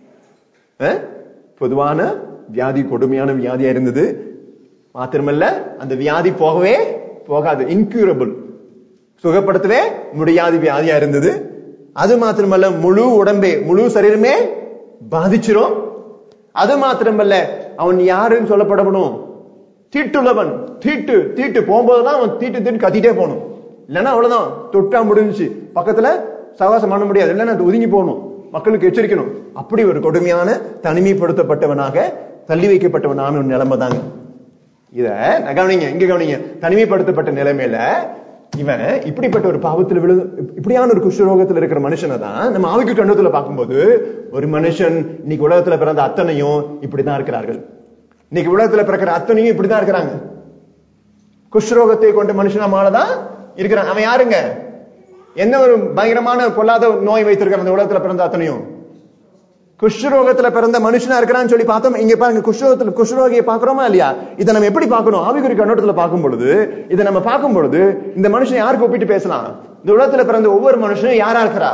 [SPEAKER 1] பொதுவான வியாதி கொடுமையான வியாதியா இருந்தது. மாத்திரமல்ல, அந்த வியாதி போகவே போகாது, இன்க்யூரபிள், சுகப்படுத்தவே முடியாத வியாதியா இருந்தது. அது மாத்திரமல்ல, முழு உடம்பே முழு சரீரமே பாதிச்சிரும். அது மாத்திரமல்ல, அவன் யாருன்னு சொல்லப்படணும்? தீட்டுள்ளவன். தீட்டு தீட்டு போகும்போதுதான் அவன் தீட்டு தீட்டு கத்திட்டே போகணும். இல்லைன்னா அவ்வளவுதான், தொட்டா முடிஞ்சு, பக்கத்துல சவாசம் பண்ண முடியாது, இல்லைன்னா ஒதுங்கி போகணும், மக்களுக்கு எச்சரிக்கணும். அப்படி ஒரு கொடுமையான தனிமைப்படுத்தப்பட்டவனாக தள்ளி வைக்கப்பட்டவனான ஒரு நிலைமை தாங்க. இத கவனிங்க, இங்க கவனிங்க. தனிமைப்படுத்தப்பட்ட நிலைமையில இவன் இப்படிப்பட்ட ஒரு பாவத்தில் விழு, இப்படியான ஒரு குஷ்டரோகத்தில் இருக்கிற மனுஷனை தான் நம்ம ஆவிக்கு கண்ணத்துல பார்க்கும்போது, ஒரு மனுஷன் இன்னைக்கு உலகத்துல பிறந்த அத்தனையும் இப்படிதான் இருக்கிறார்கள். இன்னைக்கு உலகத்துல பிறக்கிற அத்தனையும் இப்படிதான் இருக்கிறாங்க. குஷ்டரோகத்தை கொண்ட மனுஷனாலதான் இருக்கிறான். அவன் யாருங்க? என்ன ஒரு பயங்கரமான பொல்லாத நோய் வைத்திருக்கிற அந்த உலகத்துல பிறந்த அத்தனையும் குஷ்டரோகத்துல பிறந்த மனுஷனா இருக்கிறான்னு சொல்லி பார்த்தோம். இங்க பாருங்க, குஷ்டரோகியை பாக்குறோமா இல்லையா? இதை நம்ம எப்படி பார்க்கணும்? ஆவிக்குரிய கண்ணோட்டத்துல பார்க்கும் பொழுது, இதை நம்ம பார்க்கும் பொழுது இந்த மனுஷன் யாருக்கு ஒப்பிட்டு பேசலாம்? இந்த உலகத்துல பிறந்த ஒவ்வொரு மனுஷனும் யாரா இருக்கிறா?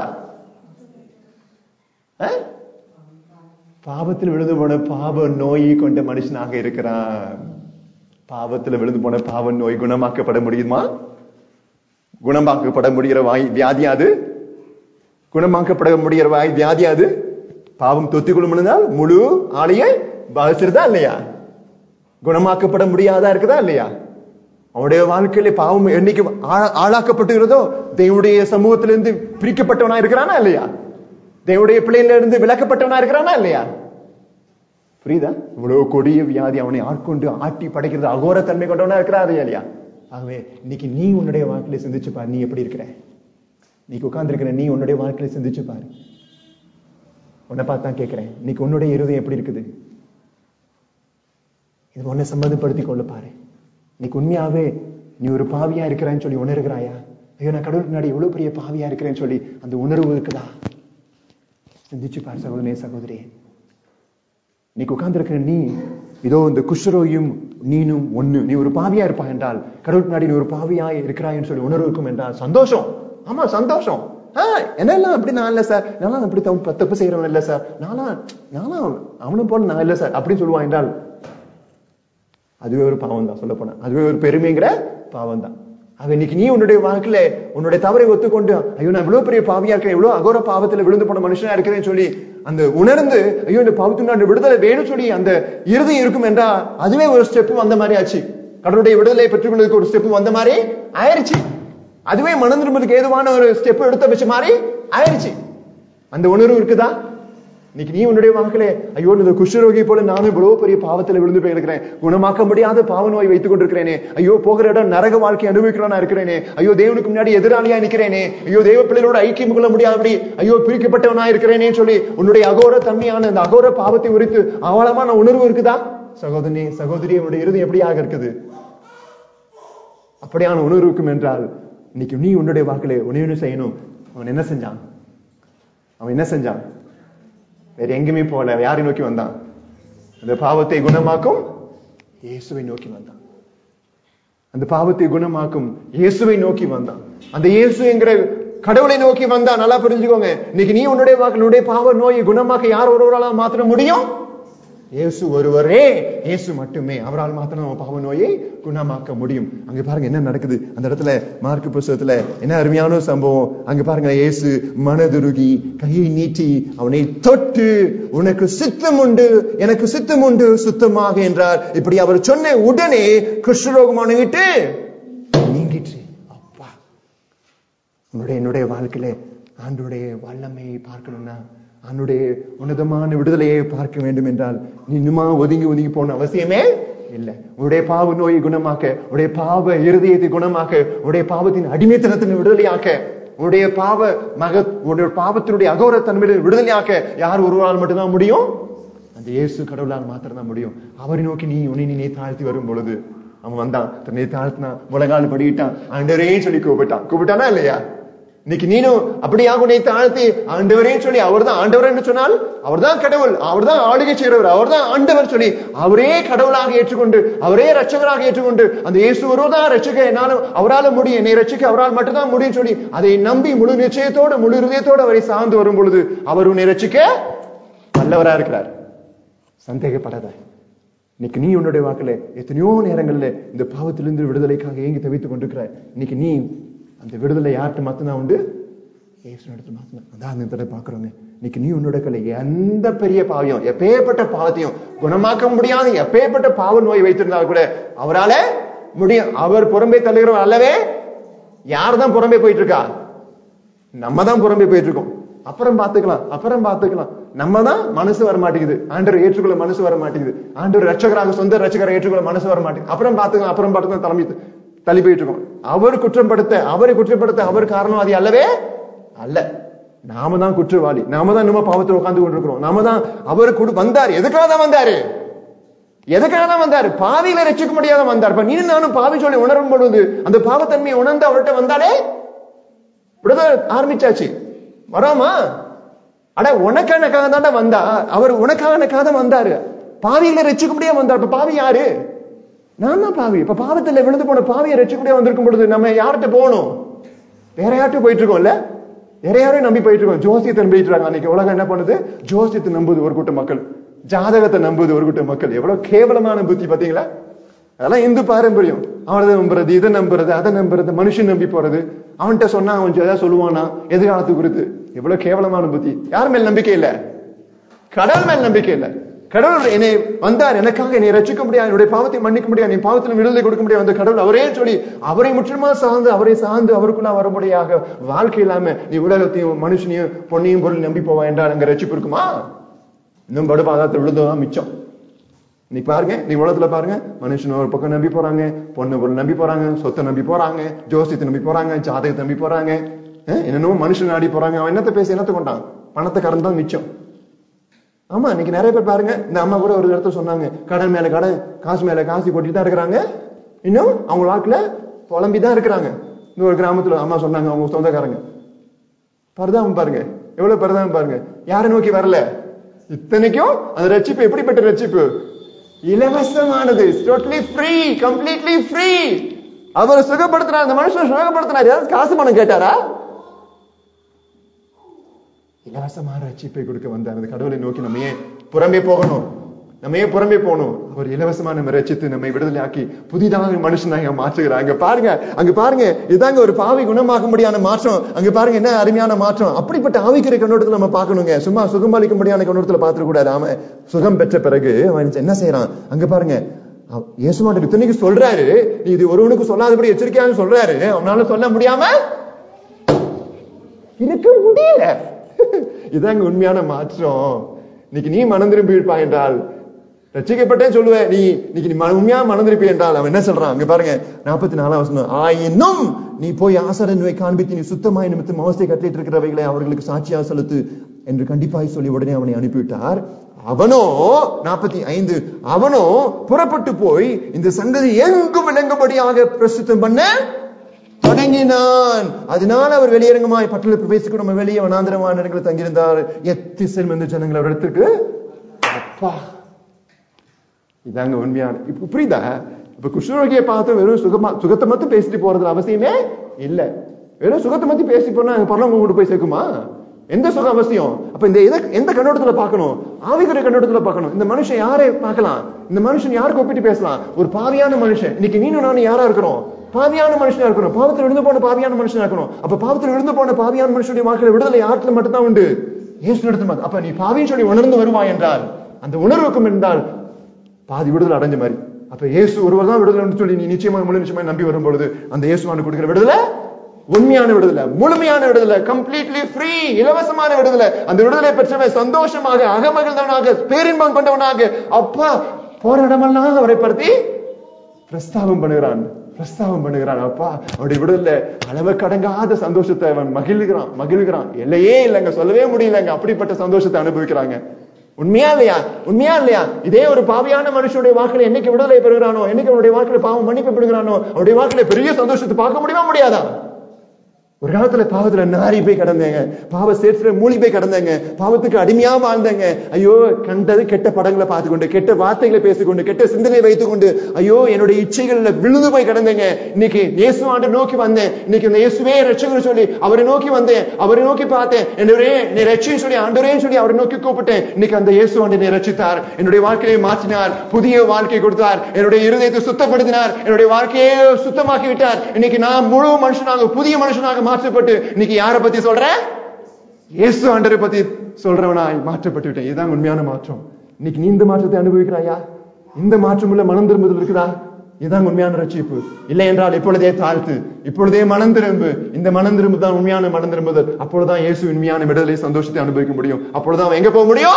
[SPEAKER 1] பாவத்தில் விழுந்து போன பாவ நோய் கொண்ட மனுஷனாக இருக்கிறான். பாவத்தில் விழுந்து போன பாவ நோய் குணமாக்கப்பட முடியுமா? குணமாக்கப்பட முடிகிற வியாதியாது? குணமாக்கப்பட முடிகிற வியாதியாது? பாவம் தொத்திக்கொள்ளும் முழு ஆளையே பாதிச்சிருதா இல்லையா? குணமாக்கப்பட முடியாதா இருக்குதா இல்லையா? அவனுடைய வாழ்க்கையில பாவம் என்னைக்கு ஆளாக்கப்பட்டுகிறதோ தேவனுடைய சமூகத்திலிருந்து பிரிக்கப்பட்டவனா இருக்கிறானா இல்லையா? தேவனுடைய பிள்ளையில இருந்து விலக்கப்பட்டவனா இருக்கிறானா இல்லையா? புரியுதா? இவ்வளவு கொடிய வியாதி அவனை ஆட்கொண்டு ஆட்டி படைக்கிறது அகோர தன்மை கொண்டவனா இருக்கிறாரு இல்லையா? ஆகவே இன்னைக்கு நீ உன்னுடைய வாழ்க்கையில சிந்திச்சு பாரு, நீ எப்படி இருக்கிற? நீ உட்கார்ந்து இருக்கிற நீ உன்னுடைய வாழ்க்கையில சிந்திச்சு பாரு. உன்னை பார்த்தான் கேட்கிறேன், இன்னைக்கு உன்னுடைய இருதயம் எப்படி இருக்குது? இது உன்னை சம்மந்தப்படுத்திக் கொள்ள பாரு. இன்னைக்கு உண்மையாவே நீ ஒரு பாவியா இருக்கிறான்னு சொல்லி உணர்கிறாயா? ஐயோ, நான் கடவுளுக்கு முன்னாடி எவ்வளவு பெரிய பாவியா இருக்கிறேன்னு சொல்லி அந்த உணர்வு இருக்குதா? சிந்திச்சு பாரு சகோதரனே, சகோதரியே. இன்னைக்கு உட்கார்ந்து இருக்கிற நீ இதோ இந்த குஷ்டரோகியும் நீனும் ஒண்ணு. நீ ஒரு பாவியா இருப்பா என்றால், கடவுளுக்கு முன்னாடி நீ ஒரு பாவியா இருக்கிறாய்ன்னு சொல்லி உணர்வு இருக்கும் என்றால் சந்தோஷம். ஆமா, சந்தோஷம். என்னெல்லாம் அப்படி நான் இல்ல சார், நானும் அப்படி தப்பு செய்யறவன் இல்ல சார், நானும் அவனை போல நான் இல்ல சார் அப்படின்னு சொல்லுவான் என்றால் அதுவே ஒரு பாவம் தான். சொல்ல போனா அதுவே ஒரு பெருமைங்கிற பாவம் தான். அவன் இன்னைக்கு நீ உன்னுடைய வாழ்க்கையில உன்னுடைய தவறை ஒத்துக்கொண்டு, ஐயோ நான் இவ்வளவு பெரிய பாவியா இருக்கிறேன், இவ்வளவு அகோர பாவத்துல விழுந்து போன மனுஷனா இருக்கிறேன்னு சொல்லி அந்த உணர்ந்து, ஐயோ இந்த பாவத்தின் விடுதலை வேணும் சொல்லி அந்த இறுதி இருக்கும் என்றா அதுவே ஒரு ஸ்டெப் வந்த மாதிரி ஆச்சு. கடவுளுடைய விடுதலை பெற்றுக்கொள்வதற்கு ஒரு ஸ்டெப் வந்த மாதிரி ஆயிடுச்சு. அதுவே மனம் திரும்புறதுக்கு ஏதுவான ஒரு ஸ்டெப் எடுத்த வச்ச மாதிரி ஆயிடுச்சு. அந்த உணர்வு இருக்குதா? இன்னைக்கு நீ உன்னுடைய வாழ்க்கையில, ஐயோ இந்த குஷ்டரோகி போல நானும் இவ்வளவு பெரிய பாவத்துல விழுந்து போயிருக்கிறேன், குணமாக்க முடியாத பாவ நோய் வைத்துக் கொண்டிருக்கிறேனே, ஐயோ போகிற இடம் நரக வாழ்க்கை அனுபவிக்கிறவனா இருக்கிறேனே, ஐயோ தேவனுக்கு முன்னாடி எதிராளியா நிக்கிறேனே, ஐயோ தேவ பிள்ளைகளோட ஐக்கியம் கொள்ள முடியாதபடி ஐயோ பிரிக்கப்பட்டவனா இருக்கிறேனே சொல்லி உன்னுடைய அகோர தன்மையான இந்த அகோர பாவத்தை உரித்து ஆழமான உணர்வு இருக்குதா? சகோதரனே, சகோதரி, உன்னுடைய இருதயம் எப்படியாக இருக்குது? அப்படியான உணர்வு இருக்கும் என்றால் இன்னைக்கு நீ உன்னுடைய வாழ்க்கையில உணவு செய்யணும். அவன் என்ன செஞ்சான்? வேற எங்குமே போல. யாரை நோக்கி வந்தான்? அந்த பாவத்தை குணமாக்கும் இயேசுவை நோக்கி வந்தான். அந்த பாவத்தை குணமாக்கும் இயேசுவை நோக்கி வந்தான். அந்த இயேசு என்கிற கடவுளை நோக்கி வந்தா. நல்லா புரிஞ்சுக்கோங்க, இன்னைக்கு நீ உன்னுடைய வாழ்க்கையினுடைய பாவ நோயை குணமாக்க யார் ஒருவரால் மாத்திர முடியும்? இயேசு ஒருவரே, இயேசு மட்டுமே. அவரால் மாத்திரம் நம்ம பாவ நோயை குணமாக்க முடியும். அங்க பாருங்க என்ன நடக்குது அந்த இடத்துல. மார்க்கு புத்தகத்துல என்ன அருமையான சம்பவம். அங்க பாருங்க, இயேசு மனதுருகி கையை நீட்டி அவனை தொட்டு, உனக்கு சித்தம் உண்டு, எனக்கு சித்தம் உண்டு, சுத்தமாக என்றார். இப்படி அவர் சொன்ன உடனே குஷ்டரோகமான விட்டு நீங்கிற்று. அப்பா, என்னுடைய வாழ்க்கையில ஆண்டவருடைய வல்லமையை பார்க்கணும்னா, அவனுடைய உன்னதமான விடுதலையை பார்க்க வேண்டும் என்றால் நீ இன்னுமா ஒதுங்கி போன அவசியமே இல்லை. உன்னுடைய பாவ நோயை குணமாக்க, உடைய பாவ இருதயத்தை குணமாக்க, உடைய பாவத்தின் அடிமைத்தனத்தின் விடுதலையாக்க, உன்னுடைய பாவத்தினுடைய அகோர தன்மையை விடுதலையாக்க யார் ஒருவரால் மட்டும்தான் முடியும்? அந்த இயேசு கடவுளால் மாத்திரம் தான் முடியும். அவரை நோக்கி நீ தாழ்த்தி வரும் பொழுது அவன் வந்தான், தன்னை தாழ்த்தினா, முழங்கால் படிக்கிட்டான், ஆண்டவரே சொல்லி கூப்பிட்டானா இல்லையா? இன்னைக்கு நீனும் அப்படியாக உன்னை தாழ்த்தி ஆண்டவரே சொல்லி, அவர் தான் ஆண்டவர் என்று சொன்னால் அவர் தான் கடவுள், அவர் தான் ஆளுகை செய்கிறவர், அவர் தான் ஆண்டவர் சொல்லி அவரே கடவுளாக ஏற்றுக்கொண்டு, அவரே ரட்சகராக ஏற்றுக்கொண்டு, அந்த இயேசு ஒருவர்தான் ரட்சக, என்னாலும் அவரால் முடியும், என்னை ரட்சிக்க அவரால் மட்டும்தான் முடியும் சொல்லி அதை நம்பி முழு நிச்சயத்தோடு முழு இதயத்தோடு அவரை சார்ந்து வரும் பொழுது அவர் உன்னை ரட்சிக்க நல்லவரா இருக்கிறார். சந்தேகப்படாத. இன்னைக்கு நீ உன்னுடைய வாக்குல எத்தனையோ நேரங்கள்ல இந்த பாவத்திலிருந்து விடுதலைக்காக ஏங்கி தவித்துக் கொண்டிருக்கிற. இன்னைக்கு நீ அந்த விடுதலை யார்கிட்ட மாத்தினா உண்டு? இயேசு இடத்துல மாத்தினா. அதான் அந்த இடத்துல பாக்குறோங்க. இன்னைக்கு நீ உன்னோட கலை எந்த பெரிய பாவியம், எப்பேற்பட்ட பாவத்தையும் குணமாக்க முடியாது, எப்பேற்பட்ட பாவ நோய் வைத்திருந்தால் கூட அவரால முடியும். அவர் புறம்பே தள்ளுகிறவர் அல்லவே. யார் தான் புறம்பே போயிட்டு இருக்கா? நம்ம தான் புறம்பே போயிட்டு இருக்கோம். அப்புறம் பாத்துக்கலாம். நம்ம தான் மனசு வர மாட்டேங்குது, ஆண்டவர் ஏற்றுக்கொள்ள மனசு வர மாட்டேங்குது, ஆண்டவர் ரட்சகராக சொந்த ரட்சகரை ஏற்றுக்கொள்ள மனசு வர மாட்டேங்குது. அப்புறம் பாத்துக்கலாம் தள்ளி போயிட்டு இருக்கோம். அவரை குற்றப்படுத்த அவர் காரணவாதி அல்லவே அல்ல. நாம தான் குற்றவாளி, நாம தான் இன்னும் பாவத்தை உட்கார்ந்து கொண்டிருக்கிறோம். நாம தான் அவர் வந்தாரு. எதுக்காக தான் வந்தாரு? பாவியில ரட்சிக்க முடியாத வந்தார். நீ நானும் பாவி சொல்லி உணரும் பொழுது அந்த பாவத்தன்மையை உணர்ந்து அவர்கிட்ட வந்தாலே விடுதலை ஆரம்பிச்சாச்சு. வராமா? அட உனக்காக தான் வந்தா, அவர் உனக்காக தான் வந்தாரு. பாவியில ரட்சிக்க முடியாம வந்தார். இப்ப பாவி யாரு? நான் தான் பாவி. இப்ப பாவத்துல விழுந்து போன பாவியை ரட்சிக்க முடியாம வந்திருக்கும் பொழுது நம்ம யார்கிட்ட போகணும்? வேற யார்கிட்ட போயிட்டு இருக்கோம்ல? வேற யாரையும் நம்பி போயிட்டு இருக்கோம். ஜோசியத்தை நம்பிட்டு இருக்காங்க. அன்னைக்கு உலகம் என்ன பண்ணுது? ஜோசியத்தை நம்புது ஒரு கூட்ட மக்கள், ஜாதகத்தை நம்புது ஒரு கூட்ட மக்கள். எவ்வளவு கேவலமான புத்தி பாத்தீங்களா? அதெல்லாம் இந்து பாரம்பரியம். அவனை நம்புறது, இதை நம்புறது, அதை நம்புறது, மனுஷன் நம்பி போறது. அவன்கிட்ட சொன்னா அவன் ஏதாவது சொல்லுவானா எதிர்காலத்து குறித்து? எவ்வளவு கேவலமான புத்தி. யார் மேல் நம்பிக்கை இல்ல? கடவுள் மேல் நம்பிக்கை இல்ல. கடவுள் என்னை வந்தார், எனக்காக என்னை ரட்சிக்க முடியாது, என்னுடைய பாவத்தை மன்னிக்க முடியாது, என் பாவத்தில் விடுதலை கொடுக்க முடியாது. அந்த கடவுள் அவரே சொல்லி அவரை முற்றிலுமா சார்ந்து அவரை சார்ந்து அவருக்குள்ள வரும்படியாக வாழ்க்கை இல்லாம நீ உலகத்தையும் மனுஷனையும் பொண்ணையும் பொருள் நம்பி போவா என்றால் அங்க ரட்சிப்பு இருக்குமா? இன்னும் படுபாதத்தில் விழுந்ததான் மிச்சம். நீ பாருங்க, நீ உலகத்துல பாருங்க, மனுஷன் ஒரு பக்கம் நம்பி போறாங்க, பொண்ணு பொருள் நம்பி போறாங்க, சொத்தை நம்பி போறாங்க, ஜோசியத்தை நம்பி போறாங்க, ஜாதகத்தை நம்பி போறாங்க, என்னென்னமோ மனுஷன் நாடி போறாங்க. அவன் என்னத்தை பேசி என்னத்தை கொண்டான்? பணத்தை கடன் தான் மிச்சம். ஆமா, இன்னைக்கு நிறைய பேர் பாருங்க, இந்த அம்மா கூட ஒரு இடத்துல சொன்னாங்க, கடன் மேல கடன், காசு மேல காசு கொட்டிட்டு தான் இருக்கிறாங்க, இன்னும் அவங்க வாழ்க்கையில புலம்பிதான் இருக்கிறாங்க. இந்த ஒரு கிராமத்துல அம்மா சொன்னாங்க, அவங்க சொந்தக்காரங்க, பரிதாபம் பாருங்க, எவ்வளவு பரிதாபம் பாருங்க, யாரை நோக்கி வரல. இத்தனைக்கும் அந்த ரட்சிப்பு எப்படிப்பட்ட ரட்சிப்பு? இலவசமானது, டோட்டலி ஃப்ரீ, கம்ப்ளீட்லி ஃப்ரீ. அவர் சுகப்படுத்தினார், அந்த மனுஷன் சுகப்படுத்தினார். யாராவது காசு பணம் கேட்டாரா? இலவசமான ரட்சிப்பை கொடுக்க வந்தார். அந்த கடவுளை நோக்கி நம்ம ஏன் புறம்பே போகணும்? நம்ம ஏன் புறம்பே போகணும்? அவர் இலவசமான நம்ம ரட்சித்து நம்மை விடுதலையாக்கி புதிதாக மனுஷனாக மாற்றுகிறார். அங்க பாருங்க, அங்க பாருங்க, இதாங்க ஒரு பாவி குணமாக முடியாத மாற்றம். அங்க பாருங்க என்ன அருமையான மாற்றம். அப்படிப்பட்ட ஆவிக்கிற கண்ணோட்டத்தில் நம்ம பார்க்கணுங்க. சும்மா சுகமளிக்க முடியாத கண்ணோட்டத்தில் பார்த்துட கூடாது. அவன் சுகம் பெற்ற பிறகு அவன் என்ன செய்யறான்? அங்க பாருங்க, இயேசுமாட்ட இத்தனைக்கு சொல்றாரு, நீ இது ஒருவனுக்கு சொல்லாதபடி எச்சரிக்கையாக சொல்றாரு. அவனால சொல்ல முடியாம இருக்க முடியல. இதாங்க உண்மையான மாற்றம். இன்னைக்கு நீ மனம் திரும்பி இருப்பாய் என்றால், ரட்சிக்கப்பட்டேன்னு சொல்லுவேன், நீ இன்னைக்கு உண்மையா மனம் திருப்பி என்றால் அவன் என்ன சொல்றான்? அங்க பாருங்க 44 வசனம், ஆயினும் நீ போய் ஆசாரியனை காண்பித்து நீ சுத்தமாய் நிமித்தம் மோசே கட்டளையிட்டு இருக்கிறவைகளை அவர்களுக்கு சாட்சியா செலுத்து என்று கண்டிப்பாய் சொல்லி உடனே அவனை அனுப்பிவிட்டார். அவனோ 45, அவனோ புறப்பட்டு போய் இந்த சங்கதி எங்கும் விளங்கும்படியாக பிரசித்தம் பண்ண தொடங்கினான். அதனால அவர் வெளியரங்கமாய் பட்டணத்தில் பிரவேசிக்க நம்ம வெளியே வனாந்தரமான இடங்களில் தங்கியிருந்தார். எத்திசையும் இந்த ஜனங்கள் அவர் இடத்துக்கு. அப்பா, இதாங்க உண்மையான. இப்ப புரியுதா? இப்ப குஷ்டரோகியை பார்த்து வெறும் சுகத்தை மட்டும் பேசிட்டு போறது அவசியமே இல்ல. வெறும் சுகத்தை மட்டும் பேசி போனா பரலோகம் கொண்டு போய் சேர்க்குமா? எந்த சுகம் அவசியம்? அப்ப இந்த எந்த கண்ணோட்டத்துல பார்க்கணும்? ஆவிக்குரிய கண்ணோட்டத்துல பார்க்கணும். இந்த மனுஷன் யாரை பார்க்கலாம்? இந்த மனுஷன் யாருக்கு ஒப்பிட்டு பேசலாம்? ஒரு பாவியான மனுஷன். இன்னைக்கு நீனும் நானும் யாரா இருக்கிறோம்? பாவியான மனுஷனா இருக்கணும். பாவத்தில் விழுந்து போன பாவியான மனுஷனா இருக்கணும். அப்ப பாவத்தில் விழுந்து போன பாவியான மனுஷனுடைய வாழ்க்கையில விடுதலை யாருக்குள்ள மட்டும்தான் உண்டு? இயேசு நடத்த. அப்ப நீ பாவின்னு சொல்லி உணர்ந்து வருவாய் என்றால், அந்த உணர்வுக்கும் என்றால் பாதி விடுதலை அடைஞ்ச மாதிரி. அப்ப இயேசு ஒருவர் தான் விடுதலை சொல்லி நீ நிச்சயமாக முழு நிச்சயமாக நம்பி வரும் பொழுது அந்த இயேசுவானு கொடுக்கிற விடுதலை உண்மையான விடுதலை, முழுமையான விடுதலை, கம்ப்ளீட்லி ஃப்ரீ, இலவசமான விடுதலை. அந்த விடுதலை பெற்றவன் சந்தோஷமாக அகமகிழ்ந்தவனாக பேரின்பம் கொண்டவனாக அப்பா போற இடமெல்லாம் அவரை படுத்தி பிரஸ்தாபம் பண்ணுகிறான். அப்பா அவருடைய விடுதலை அளவு கடங்காத சந்தோஷத்தை அவன் மகிழ்கிறான். எல்லையே இல்லைங்க, சொல்லவே முடியலங்க. அப்படிப்பட்ட சந்தோஷத்தை அனுபவிக்கிறாங்க. உண்மையா இல்லையா? இதே ஒரு பாவியான மனுஷனுடைய வாழ்க்கையில என்னைக்கு விடுதலை பெறுகிறானோ, என்னைக்கு அவனுடைய வாழ்க்கையில பாவம் மன்னிப்பு பெறுகிறானோ, அவருடைய வாழ்க்கையில பெரிய சந்தோஷத்தை பார்க்க முடியாதா? ஒரு காலத்துல பாவத்துல நாரி போய் கிடந்தேங்க, பாவ சேர்த்துல மூழ்கி போய் கிடந்தேங்க, பாவத்துக்கு அடிமையா வாழ்ந்தேங்க. ஐயோ, கண்டது கெட்ட படங்களை பார்த்துக்கொண்டு, கெட்ட வார்த்தைகளை பேசிக்கொண்டு, கெட்ட சிந்தனையை வைத்துக் கொண்டு, ஐயோ என்னுடைய இச்சைகள்ல விழுந்து போய் கிடந்தேங்க. இன்னைக்கு இயேசு ஆண்டு நோக்கி வந்தேன். இன்னைக்கு இந்த இயேசுவே ரட்சகர் சொல்லி அவரை நோக்கி வந்தேன், அவரை நோக்கி பார்த்தேன். என்னை ரட்சின்னு சொல்லி ஆண்டவரேன்னு சொல்லி அவரை நோக்கி கூப்பிட்டேன். இன்னைக்கு அந்த இயேசு ஆண்டு என்னை ரட்சித்தார், என்னுடைய வாழ்க்கையை மாற்றினார், புதிய வாழ்க்கை கொடுத்தார், என்னுடைய இருதயத்தை சுத்தப்படுத்தினார், என்னுடைய வாழ்க்கையை சுத்தமாக்கி விட்டார். இன்னைக்கு நான் முழு மனுஷனாக, புதிய மனுஷனாக மாற்றப்பட்டு இன்னைக்கு யாரை பத்தி சொல்றேன்? இயேசு ஆண்டவரை பத்தி சொல்றவனாய் மாற்றப்பட்டு விட்டேன். இதுதான் உண்மையான மாற்றம். இன்னைக்கு நீ இந்த மாற்றத்தை அனுபவிக்கிறாயா? இந்த மாற்றம் உள்ள மனம் திரும்புதல் இருக்குதா? இதுதான் உண்மையான ரட்சிப்பு. இல்லை என்றால் இப்பொழுதே தாழ்த்து, இப்பொழுதே மனம் திரும்பு. இந்த மனம் திரும்புதான் உண்மையான மனம் திரும்புதல். அப்பொழுதுதான் இயேசு உண்மையான விடுதலை சந்தோஷத்தை அனுபவிக்க முடியும். அப்பொழுதுதான் எங்க போக முடியும்?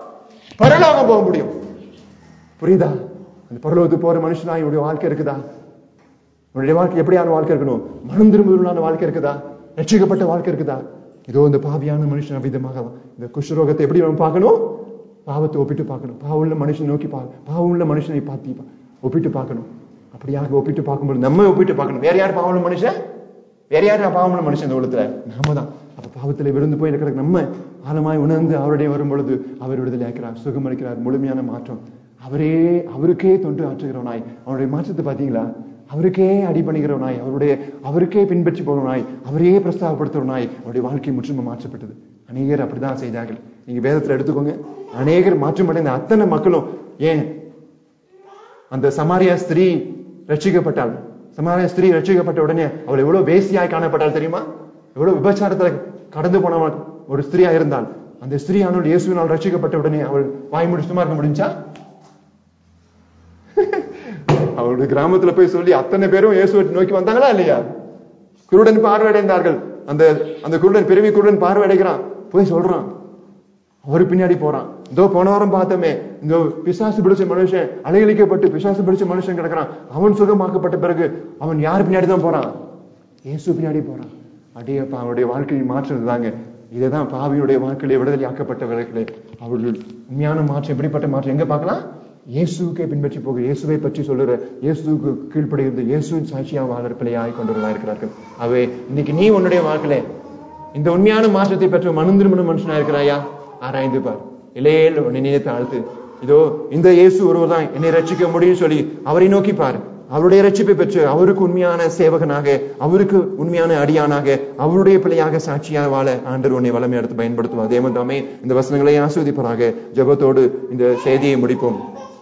[SPEAKER 1] பரலோகம் போக முடியும். புரியுதா? அந்த பரலோகத்துக்கு போற மனுஷனா இவருடைய வாழ்க்கை இருக்குதா? உன்னுடைய வாழ்க்கை எப்படியான வாழ்க்கை இருக்கணும்? மனம் திரும்புதலான வாழ்க்கை இருக்குதா? ரட்சிக்கப்பட்ட வாழ்க்கை இருக்குதா? இதோ இந்த பாவியான மனுஷன் அபிதமாக இந்த குஷ்டரோகத்தை எப்படி பார்க்கணும்? பாவத்தை ஒப்பிட்டு பார்க்கணும். பாவம் உள்ள மனுஷன் நோக்கி பாவம் உள்ள மனுஷனை பார்த்து ஒப்பிட்டு பார்க்கணும். அப்படியாக ஒப்பிட்டு பார்க்கும்போது நம்ம ஒப்பிட்டு பார்க்கணும். வேற யார் பாவம் உள்ள மனுஷன்? வேற யார் பாவம் உள்ள மனுஷன்? இந்த உலகத்துல நாம தான். அப்ப பாவத்துல விழுந்து போய் இருக்கிற நம்ம ஆழமாய் உணர்ந்து அவருடைய வரும் பொழுது அவர் விடுதலை ஆக்கிறார், சுகமளிக்கிறார், முழுமையான மாற்றம். அவருக்கே தொண்டு ஆற்றுகிறவனாய் அவருடைய மாற்றத்தை பாத்தீங்களா? அவருக்கே அடிபணிகிறவனாய், அவருக்கே பின்பற்றி போகிறவனாய், அவரையே பிரஸ்தாபப்படுத்துறவனாய் அவருடைய வாழ்க்கை முற்றிலும் மாற்றப்பட்டது. அநேகர் அப்படிதான் செய்தார்கள். நீங்க வேதத்துல எடுத்துக்கோங்க, அநேகர் மாற்றமடைந்த அத்தனை மக்களும். ஏன் அந்த சமாரியா ஸ்திரீ ரட்சிக்கப்பட்டாள்? சமாரியா ஸ்திரீ ரட்சிக்கப்பட்ட உடனே அவள் எவ்வளவு வேசியாய் காணப்பட்டாள் தெரியுமா? எவ்வளவு விபச்சாரத்துல கடந்து போன ஒரு ஸ்திரீயா இருந்தாள். அந்த ஸ்திரீயானவள் இயேசுவினால் ரட்சிக்கப்பட்ட உடனே அவள் வாய் மூடி சும்மா இருக்க முடிஞ்சா? அவளுடைய கிராமத்துல போய் சொல்லி அத்தனை பேரும் இயேசுவை நோக்கி வந்தாங்களா இல்லையா? குருடன் பார்வையடைந்தார்கள். அந்த குருடன், பிறவி குருடன் பார்வையடைகிறான், போய் சொல்றான், அவரு பின்னாடி போறான். இதோ போன வாரம் பார்த்தோமே, இந்த பிசாசு பிடிச்ச மனுஷன், அலையழிக்கப்பட்டு பிசாசு பிடிச்ச மனுஷன் கிடக்கிறான், அவன் சுகமாக்கப்பட்ட பிறகு அவன் யார் பின்னாடி தான் போறான்? இயேசு பின்னாடி போறான். அடியப்பா, அவனுடைய வாழ்க்கையை மாற்றுறது தாங்க. இதுதான் பாவியுடைய வாழ்க்கையிலே விடுதலை ஆக்கப்பட்டவர்களே. அவர்கள் உண்மையான மாற்றம், எப்படிப்பட்ட மாற்றம் எங்க பார்க்கலாம்? இயேசுக்கே பின்பற்றி போக, இயேசுவை பற்றி சொல்லுற, இயேசுக்கு கீழ்ப்படுகிறது, இயேசுவின் சாட்சியா வாழற பிள்ளையாய் கொண்டவர்களா இருக்கிறார்கள். அவை இன்னைக்கு நீ உன்னுடைய வாழ்க்கையில இந்த உண்மையான மாற்றத்தை பெற்ற மனந்திருமண மனுஷனா இருக்கிறாயா? ஆராய்ந்து பார். இளையேல் உன்னை நினைத்து அழுத்து, இதோ இந்த இயேசு ஒருவர் தான் என்னை ரட்சிக்க முடியும் சொல்லி அவரை நோக்கி பார். அவருடைய ரட்சிப்பை பெற்று அவருக்கு உண்மையான சேவகனாக, அவருக்கு உண்மையான அடியானாக, அவருடைய பிள்ளையாக சாட்சியாக வாழ ஆண்டவர் உன்னை வல்லமை எடுத்து பயன்படுத்துவார். தேவன் தாமே இந்த வசனங்களை ஆசீர்வதிப்பாராக. ஜெபத்தோடு இந்த செய்தியை முடிப்போம்.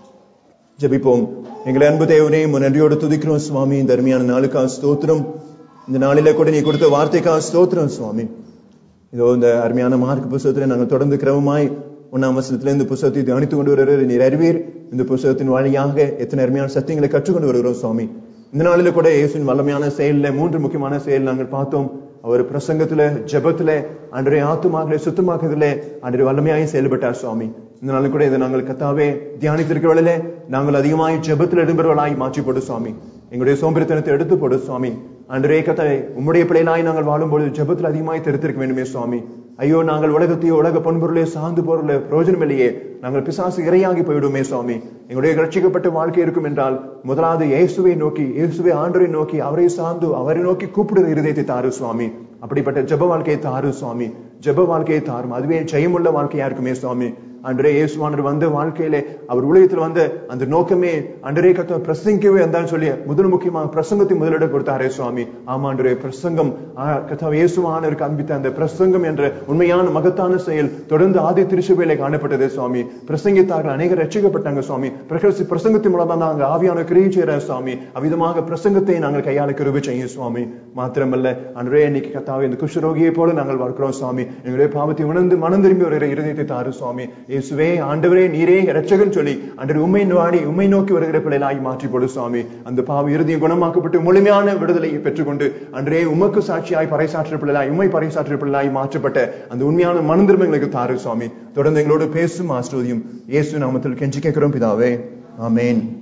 [SPEAKER 1] ஜெபிப்போம். எங்களை அன்பு தேவனே, நன்றியோடு துதிக்கிறோம் சுவாமி. இந்த அருமையான நாளுக்காக ஸ்தோத்திரம். இந்த நாளில கூட நீ கொடுத்த வார்த்தைக்காக ஸ்தோத்திரம் சுவாமி. இதோ இந்த அருமையான மார்க் புத்தகத்துல நாங்கள் தொடர்ந்து கிரமமாய் 1ஆம் வசனத்திலிருந்து புத்தகத்தை தியானித்து கொண்டு வருகிற நீர் அறிவீர். இந்த புத்தகத்தின் வழியாக எத்தனை அருமையான சத்தியங்களை கற்றுக்கொண்டு வருகிறோம் சுவாமி. இந்த நாளில கூட இயேசுவின் வல்லமையான செயல்ல 3 முக்கியமான செயல் நாங்கள் பார்த்தோம். அவர் பிரசங்கத்துல, ஜெபத்துல, அன்றைய ஆத்துமாக்களை சுத்தமாக்குறதுல அன்றைய வல்லமையாய் செயல்பட்டார் சுவாமி. இந்த நாள் கூட இதை நாங்கள் கத்தாவே தியானித்திருக்கிறவர்களே, நாங்கள் அதிகமாய் ஜெபத்தில் இடம்பெறுவர்களாய் மாற்றி போடு சுவாமி. எங்களுடைய சோம்பேறித்தனத்தை எடுத்து போடு சுவாமி. அன்றைய கத்தாவே உம்முடைய பிள்ளைகளாய் நாங்கள் வாழும்போது ஜெபத்தில் அதிகமாய் தெரித்திருக்க வேண்டுமே சுவாமி. ஐயோ, நாங்கள் உலகத்தையோ உலக பண்பொருளே சார்ந்து போறல பிரயோஜனம் இல்லையே, நாங்கள் பிசாசு இரையாகி போயிடுமே சுவாமி. எங்களுடைய ரட்சிக்கப்பட்ட வாழ்க்கை இருக்கும் என்றால் முதலாவது இயேசுவை நோக்கி, இயேசுவை ஆண்டவரை நோக்கி, அவரை சார்ந்து அவரை நோக்கி கூப்பிடுற இருதயத்தை தாரு சுவாமி. அப்படிப்பட்ட ஜெப வாழ்க்கையை தாரு சுவாமி. ஜெப வாழ்க்கையை தாரும், அதுவே ஜெயமுள்ள வாழ்க்கையா இருக்குமே சுவாமி. அன்றே இயேசுவானவர் வந்த வாழ்க்கையிலே, அவர் உலகத்தில் வந்த அந்த நோக்கமே அன்றே கத்த பிரசங்கிக்கவே வந்தான்னு சொல்லி முக்கியமாக பிரசங்கத்தை முதலிடம் கொடுத்தாரே சுவாமி. ஆமாண்டரே, பிரசங்கம் கத்த இயேசுவானவருக்கு அன்பித்த அந்த பிரசங்கம் என்ற உண்மையான மகத்தான செயல் தொடர்ந்து ஆதி திருச்சபையிலே காணப்பட்டதே சுவாமி. பிரசங்கித்தார்கள், அநேகர் ரட்சிக்கப்பட்டாங்க சுவாமி. பிரசங்கத்தின் மூலமா நாங்கள் ஆவியான கிரியை செய்யற சுவாமி. அவ்விதமாக பிரசங்கத்தை நாங்கள் கையாள கிருபை செய்யும் சுவாமி. மாத்திரமல்ல அன்றே இன்னைக்கு கத்தாவே இந்த குஷ்டரோகியை போல நாங்கள் வாழ்க்கிறோம் சுவாமி. எங்களுடைய பாவத்தை உணர்ந்து மனம் திரும்பி வருகிற இருதயத்தை தாரு சுவாமி. இயேசுவே ஆண்டவரே நீரே இரட்சகன் சொல்லி அன்று உம்மை நோக்கி வருகிற பிள்ளைகளாய் மாற்றி போடு சுவாமி. அந்த பாவ இருதயம் குணமாக்கப்பட்டு முழுமையான விடுதலையை பெற்றுக்கொண்டு அன்றே உமக்கு சாட்சியாய் பறைசாற்ற பிள்ளைகளாய், உம்மை பறைசாற்ற பிள்ளைகளாய் மாற்றப்பட்ட அந்த உண்மையான மனந்திருமங்களுக்கு தாரு சுவாமி. தொடர்ந்து எங்களோடு பேசும் ஆசீர்வதியும். இயேசு நாமத்தில் கெஞ்சி கேட்கிறோம் பிதாவே, ஆமென்.